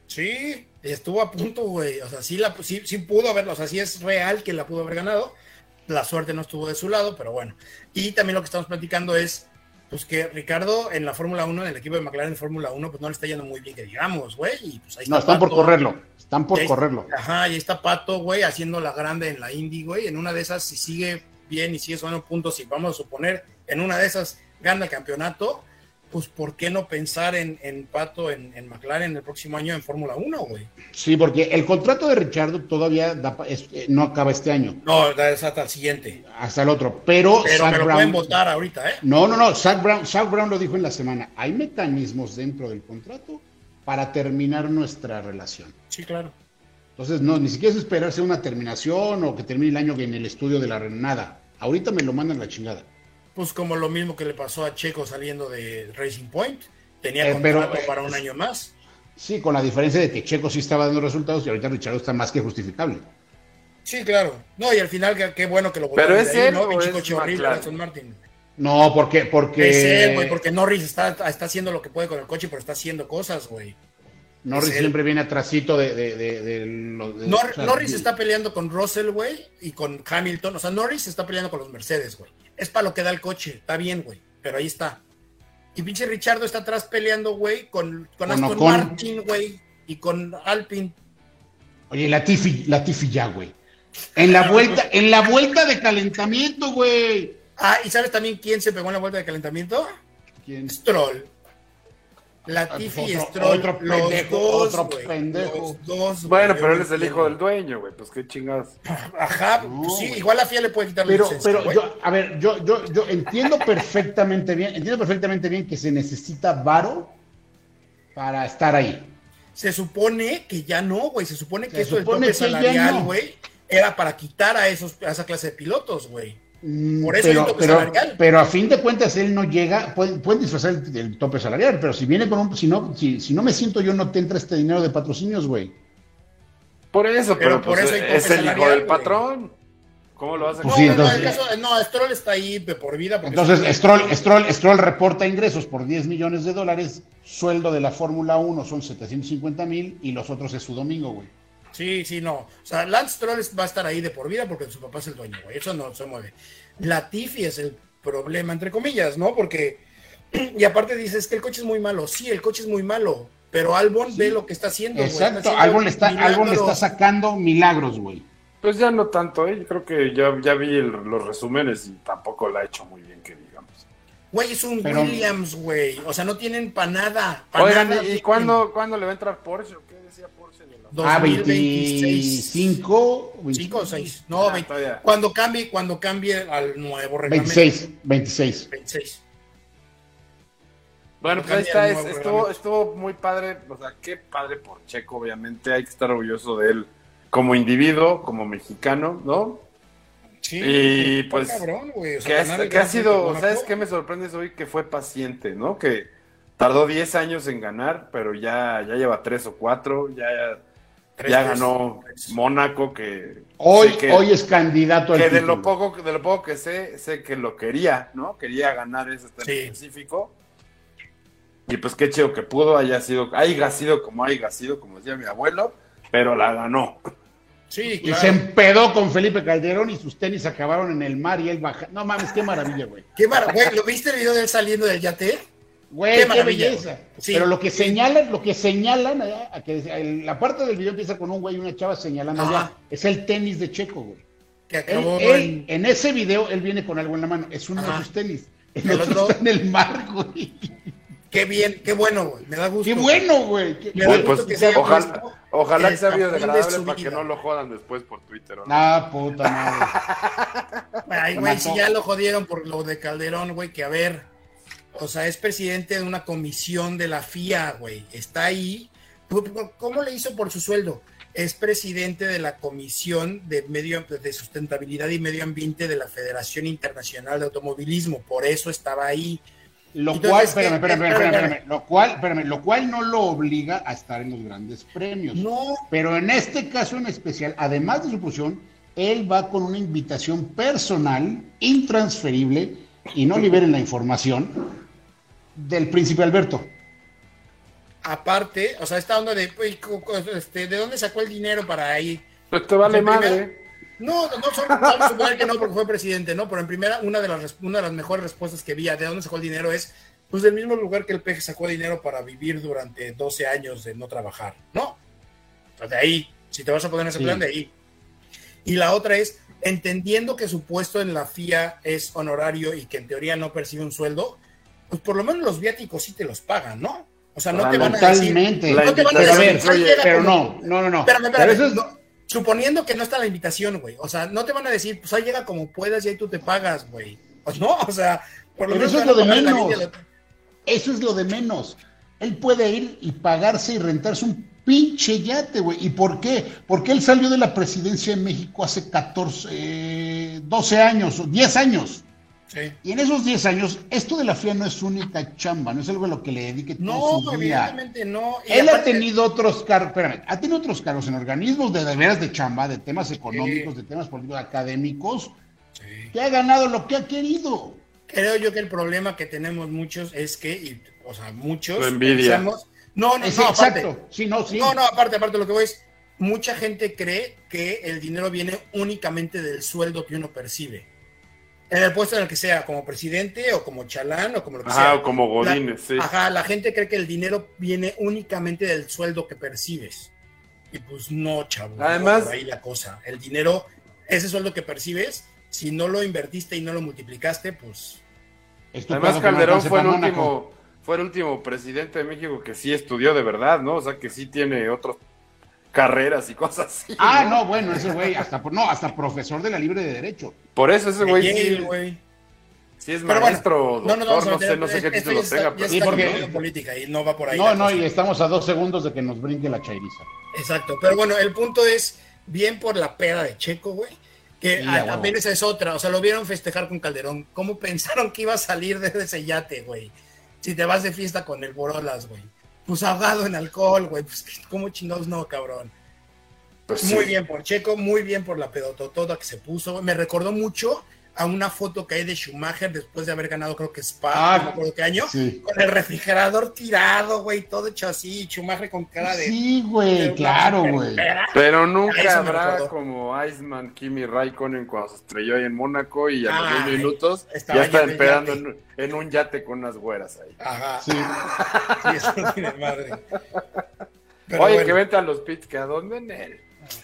Sí, estuvo a punto, güey, o sea, sí, la, sí, sí pudo haberlo, o sea, sí es real que la pudo haber ganado. La suerte no estuvo de su lado, pero bueno. Y también lo que estamos platicando es, pues que Ricardo en la Fórmula uno, en el equipo de McLaren de Fórmula uno, pues no le está yendo muy bien, que digamos, güey. Y pues ahí está no, están Pato, por correrlo, están por ahí, correrlo. Ajá, y ahí está Pato, güey, haciendo la grande en la Indy, güey. En una de esas, si sigue bien y sigue sumando puntos, y vamos a suponer, en una de esas gana el campeonato, pues ¿por qué no pensar en, en Pato, en, en McLaren el próximo año en Fórmula uno, güey? Sí, porque el contrato de Richardo todavía da, es, no acaba este año. No, es hasta el siguiente. Hasta el otro, pero... Pero me lo Brown, pueden votar ahorita, ¿eh? No, no, no, Zach Brown, Zach Brown lo dijo en la semana. Hay mecanismos dentro del contrato para terminar nuestra relación. Sí, claro. Entonces, no, ni siquiera es esperarse una terminación o que termine el año en el estudio de la nada. Ahorita me lo mandan la chingada. Pues como lo mismo que le pasó a Checo saliendo de Racing Point. Tenía eh, contrato pero, para un año más. Sí, con la diferencia de que Checo sí estaba dando resultados y ahorita Richardo está más que justificable. Sí, claro. No, y al final, qué, qué bueno que lo votaron. Pero es de ahí, él, ¿no? o Pinche es coche horrible, McLaren. Aston Martin. No, porque... porque... Es él, güey, porque Norris está, está haciendo lo que puede con el coche, pero está haciendo cosas, güey. Norris siempre viene atrásito de... de, de, de, de, de Nor- o sea, Norris está peleando con Russell, güey, y con Hamilton. O sea, Norris está peleando con los Mercedes, güey. Es para lo que da el coche, está bien, güey, pero ahí está. Y pinche Richardo está atrás peleando, güey, con, con Bueno, Aston con... Martin, güey, y con Alpine. Oye, Latifi, Latifi ya, güey. En la vuelta, en la vuelta de calentamiento, güey. Ah, ¿y sabes también quién se pegó en la vuelta de calentamiento? ¿Quién? Stroll. Latifi y otro, Stroll, otro los pendejo, dos, otro güey, pendejo. los dos, Bueno, güey, pero yo él es el entiendo. hijo del dueño, güey, pues qué chingados. Ajá, No, pues sí, güey. igual la F I A le puede quitar la Pero, licencia, pero güey. yo, a ver, yo, yo, yo entiendo perfectamente bien, entiendo perfectamente bien que se necesita varo para estar ahí. Se supone que ya no, güey, se supone que Se esto del supone tope que ya salarial, no. güey, era para quitar a esos, a esa clase de pilotos, güey. Por eso hay un Pero, tope pero, salarial. pero a fin de cuentas él no llega, pueden, pueden disfrazar el, el tope salarial, pero si viene con un, si no, si, si no me siento yo, no te entra este dinero de patrocinios, güey. Por eso, pero, Pero por pues, eso hay tope es el hijo salarial, del güey. patrón. ¿Cómo lo vas a Pues No, sí, no, entonces- no, el caso, no, Stroll está ahí de por vida. porque Entonces, es- Stroll, Stroll, Stroll reporta ingresos por diez millones de dólares, sueldo de la Fórmula uno son setecientos cincuenta mil y los otros es su domingo, güey. Sí, sí, no. O sea, Lance Stroll es- va a estar ahí de por vida porque su papá es el dueño, güey. Eso no se mueve. Latifi es el problema, entre comillas, ¿no? Porque, y aparte dices que el coche es muy malo. Sí, el coche es muy malo, pero Albon Sí. ve lo que está haciendo, güey. Exacto, Está haciendo Albon le está, Albon le está milagros. sacando milagros, güey. Pues ya no tanto, ¿eh? Yo creo que ya, ya vi el- los resúmenes y tampoco la ha hecho muy bien, que digamos. Güey, es un Pero- Williams, güey. O sea, no tienen para nada. Pa Oigan, nada ¿y tienen. cuándo, cuándo le va a entrar Porsche? ¿O qué decía Porsche? De la... Ah, dos mil veintiséis. veinticinco, ¿Cinco o seis? No, Ah, veinte. todavía. Cuando cambie, cuando cambie al nuevo reglamento. veintiséis, veintiséis. veintiséis. Bueno, pues Cambia ahí está, el es- nuevo estuvo, reglamento. estuvo muy padre, o sea, qué padre por Checo, obviamente, hay que estar orgulloso de él como individuo, como mexicano, ¿no? Sí, Y, está pues, cabrón, güey. O sea, Que, ganar ha, el que ha Gran Premio de sido, Mónaco. ¿sabes qué me sorprende hoy? Que fue paciente, ¿no? Que tardó diez años en ganar, pero ya, ya lleva tres o cuatro, ya, Tres, ya tres, ganó tres. Mónaco, que Hoy, sé que, hoy es candidato al que de título. lo poco, de lo poco que sé, sé que lo quería, ¿no? Quería ganar ese en Sí. específico. Y pues qué chido que pudo, haya sido, haya sido como haya sido, como decía mi abuelo, pero la ganó. Sí, Y claro. se empedó con Felipe Calderón y sus tenis acabaron en el mar y él baja. No mames, qué maravilla, güey. Qué maravilla, güey. ¿Lo viste el video de él saliendo del yate? Güey, Qué qué, maravilla, belleza. sí. Pero lo que señalan, lo que señalan, allá, a que el- la parte del video empieza con un güey y una chava señalando Ajá. allá, es el tenis de Checo, güey. Que Él, acabó él, en... en ese video, él viene con algo en la mano. Es uno Ajá. de sus tenis. El, El otro, otro- está en el mar, güey. Qué bien, qué bueno, güey. Me da gusto. Qué bueno, güey. Qué- Me da Pues, gusto pues, que sea ojalá, puesto ojalá el que sea campeón de biodegradable su para que vida. no lo jodan después por Twitter. ¿o no? Ah, puta madre. Ay, Me güey, mató. si ya lo jodieron por lo de Calderón, güey, que a ver, o sea, es presidente de una comisión de la F I A, güey, está ahí. ¿Cómo le hizo por su sueldo? Es presidente de la Comisión de Medio de Sustentabilidad y Medio Ambiente de la Federación Internacional de Automovilismo, por eso estaba ahí. Lo Entonces, cual, ¿qué? espérame, espérame, espérame, Espérame, espérame, lo cual, espérame, lo cual no lo obliga a estar en los grandes premios. No, Pero en este caso en especial, además de su posición, él va con una invitación personal, intransferible, y no liberen la información, del príncipe Alberto. aparte, o sea, esta onda de, pues, co- co- este, ¿de dónde sacó el dinero para ahí? Pues te vale En primera- madre. No, no, solo vamos a suponer que no, porque fue presidente, ¿no? Pero en primera, una de las, res- una de las mejores respuestas que vi a de dónde sacó el dinero es, pues del mismo lugar que el peje sacó dinero para vivir durante doce años de no trabajar, ¿no? O sea, de ahí, si te vas a poner en ese Sí. plan, de ahí. Y la otra es, entendiendo que su puesto en la F I A es honorario y que en teoría no percibe un sueldo, pues por lo menos los viáticos sí te los pagan, ¿no? O sea, no te van a decir... Totalmente. La No te van a Pero a decir, ver, "Ay, llega pero como- no, no, no, no. Espérame, Pero espérame. eso es- no, suponiendo que no está la invitación, güey. O sea, no te van a decir, pues ahí llega como puedas y ahí tú te pagas, güey. Pues no, o sea, por lo Pero menos eso es te lo de van a pagar la menos. vida, lo- Eso es lo de menos. Él puede ir y pagarse y rentarse un pinche yate, güey. ¿Y por qué? Porque él salió de la presidencia de México hace catorce, eh, doce años, o diez años. Sí. Y en esos diez años, esto de la F I A no es su única chamba, no es algo a lo que le dedique todo No, su día. evidentemente no. Y Él ha aparte- tenido otros cargos, espérame, ha tenido otros cargos en organismos de, de veras de chamba, de temas económicos, de temas políticos, académicos, Sí. que ha ganado lo que ha querido. Creo yo que el problema que tenemos muchos es que, y, o sea, muchos Tu envidia. pensamos- no, no, Es no, aparte, exacto. Sí, no, sí. no, no, aparte, aparte, lo que voy es, mucha gente cree que el dinero viene únicamente del sueldo que uno percibe. En el puesto en el que sea, como presidente o como chalán o como lo que sea. Ajá, o como Godínez, sí. La, ajá, la gente cree que el dinero viene únicamente del sueldo que percibes. Y pues no, chavo. no Además- va por ahí la cosa. El dinero, ese sueldo que percibes, si no lo invertiste y no lo multiplicaste, pues... Es tu Además, pedo que no Calderón alcance fue el pa' Mónaco. último, fue el último presidente de México que sí estudió de verdad, ¿no? O sea, que sí tiene otras carreras y cosas así. Ah, no, bueno, ese güey, hasta, no, hasta profesor de la Libre de Derecho. Por eso ese güey de Yale, sí, güey. sí es Pero maestro, bueno, no nos doctor, vamos a no, meter- sé, no sé qué esto título ya está- tenga, ya pero Sí, está porque- cambiando la política y no va por ahí. No, la no, cosa. y estamos a dos segundos de que nos brinque la chairiza. Exacto, pero bueno, el punto es bien por la peda de Checo, güey, que Sí, a- a huevo. también esa es otra, o sea, lo vieron festejar con Calderón, ¿cómo pensaron que iba a salir de ese yate, güey? Si te vas de fiesta con el Borolas, güey, pues ahogado en alcohol, güey, pues ¿cómo chingados no, cabrón? Pues sí. Muy bien por Checo, muy bien por la pedototota que se puso. Me recordó mucho a una foto que hay de Schumacher después de haber ganado, creo que Spa, Ah, no me acuerdo qué año, sí. con el refrigerador tirado, güey, todo hecho así, Schumacher con cara de... Sí, güey, de claro, una güey. superpera. Pero A nunca eso me habrá recordó. como Iceman Kimi Raikkonen cuando se estrelló ahí en Mónaco y a los Ay, dos minutos estaba ya está ya en el esperando yate. en, en un yate con unas güeras ahí. Ajá, Sí. sí, eso no tiene madre. Pero Oye, bueno, que vente a los pits, que a dónde en él.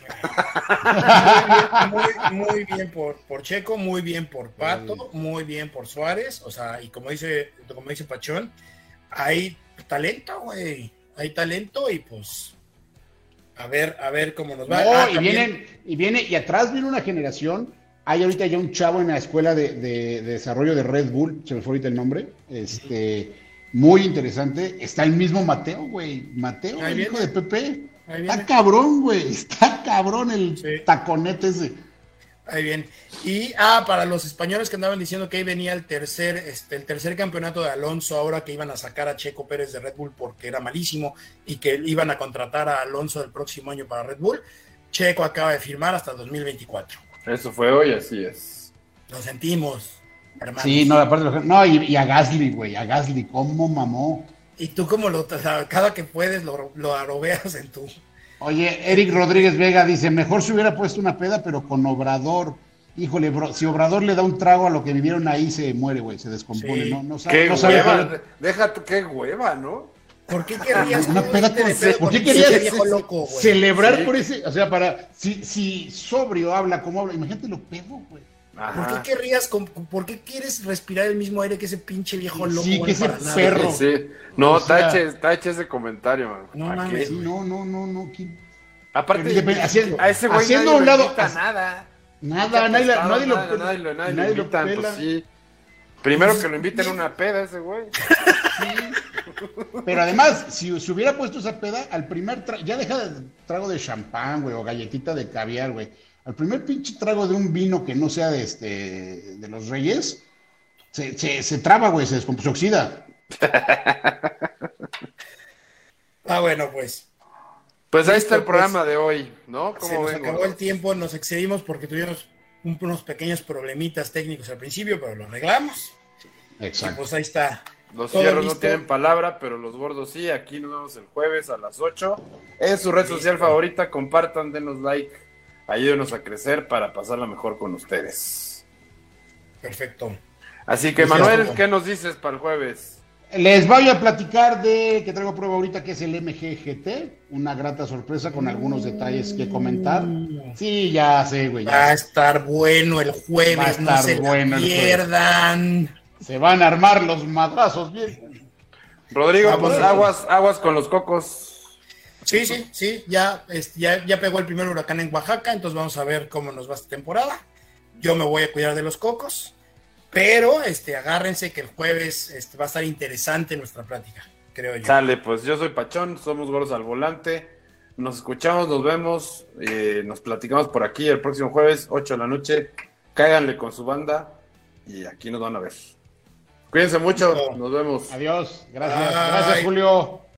muy, muy, muy bien por, por Checo, muy bien por Pato, muy bien por Suárez, o sea, y como dice, como dice Pachón, hay talento, güey, hay talento y pues a ver, a ver cómo nos va. No, Ah, y también- vienen, y viene, y atrás viene una generación. Hay ahorita ya un chavo en la escuela de, de- de desarrollo de Red Bull, se me fue ahorita el nombre, este, muy interesante. Está el mismo Mateo, güey. Mateo, Ahí el hijo viene. de Pepe. Ahí Está viene. cabrón, güey. Está cabrón el Sí. taconete ese. Ahí bien. Y ah, para los españoles que andaban diciendo que ahí venía el tercer, este, el tercer campeonato de Alonso, ahora que iban a sacar a Checo Pérez de Red Bull porque era malísimo y que iban a contratar a Alonso el próximo año para Red Bull. Checo acaba de firmar hasta dos mil veinticuatro. Eso fue hoy, así es. Lo sentimos, hermano. Sí, no, aparte, lo- no, y, y a Gasly, güey. A Gasly, ¿cómo mamó? Y tú como lo, o sea, cada que puedes lo, lo arobeas en tu... Oye, Eric Rodríguez Vega dice, mejor se hubiera puesto una peda, pero con Obrador. Híjole, bro, si Obrador le da un trago a lo que vivieron ahí, se muere, güey, se descompone, Sí. ¿no? No sabe, Qué no sabe hueva, hacer- deja tú, qué hueva, ¿no? ¿Por qué querrías Una tú peda irte de con- pedo ¿Por qué con querías ese viejo loco, güey? celebrar Sí. por ese? O sea, para, si, si sobrio habla como habla, imagínate lo pedo, güey. ¿Por Ajá. qué querrías, com- por qué quieres respirar el mismo aire que ese pinche viejo Sí, loco? que güey, ese para nada? perro. Sí, sí. No, O sea- tache, tache ese comentario, man. No ¿Para mames, qué? Sí, no, no, no, no. ¿quién? Aparte, Pero independ- haciendo- a ese güey haciendo nadie un lo lado- invita a hac- nada. Nada, nadie, la- nadie lo nada, pela. nadie lo, nadie lo nadie lo invitan, pela. pues sí. Primero que lo inviten a una peda ese güey. Pero además, si se hubiera puesto esa peda, al primer trago, ya deja de trago de champán, güey, o galletita de caviar, güey. Al primer pinche trago de un vino que no sea de este de los Reyes, se, se, se traba, güey, se descomp- se oxida. Ah, bueno, pues. Pues ahí Listo, está el pues. programa de hoy, ¿no? Se ¿Cómo nos ven, acabó gordos? el tiempo, nos excedimos porque tuvimos un- unos pequeños problemitas técnicos al principio, pero lo arreglamos. Y Exacto. pues ahí está. Los Todo fierros no listo. tienen palabra, pero los gordos sí. Aquí nos vemos el jueves a las ocho. Es su red social favorita. Compartan, denos like. Ayúdenos a crecer para pasarla mejor con ustedes. Perfecto. Así que, Gracias, Manuel, Hugo. ¿qué nos dices para el jueves? Les voy a platicar de que traigo prueba ahorita que es el M G G T, una grata sorpresa con algunos detalles que comentar. Sí, ya sé, güey. ya Va a sé. estar bueno el jueves, Va a no estar se la bueno el jueves. pierdan. Se van a armar los madrazos bien. Rodrigo, Vamos. pues aguas, aguas con los cocos. Sí, sí, sí, ya, este, ya, ya pegó el primer huracán en Oaxaca, entonces vamos a ver cómo nos va esta temporada. Yo me voy a cuidar de los cocos, pero este, agárrense que el jueves este, va a estar interesante nuestra plática, creo yo. Sale, pues yo soy Pachón, somos Gordos al Volante. Nos escuchamos, nos vemos, eh, nos platicamos por aquí el próximo jueves, ocho de la noche. Cáiganle con su banda y aquí nos van a ver. Cuídense mucho, Listo. nos vemos. Adiós. Gracias. Bye. Gracias, Julio.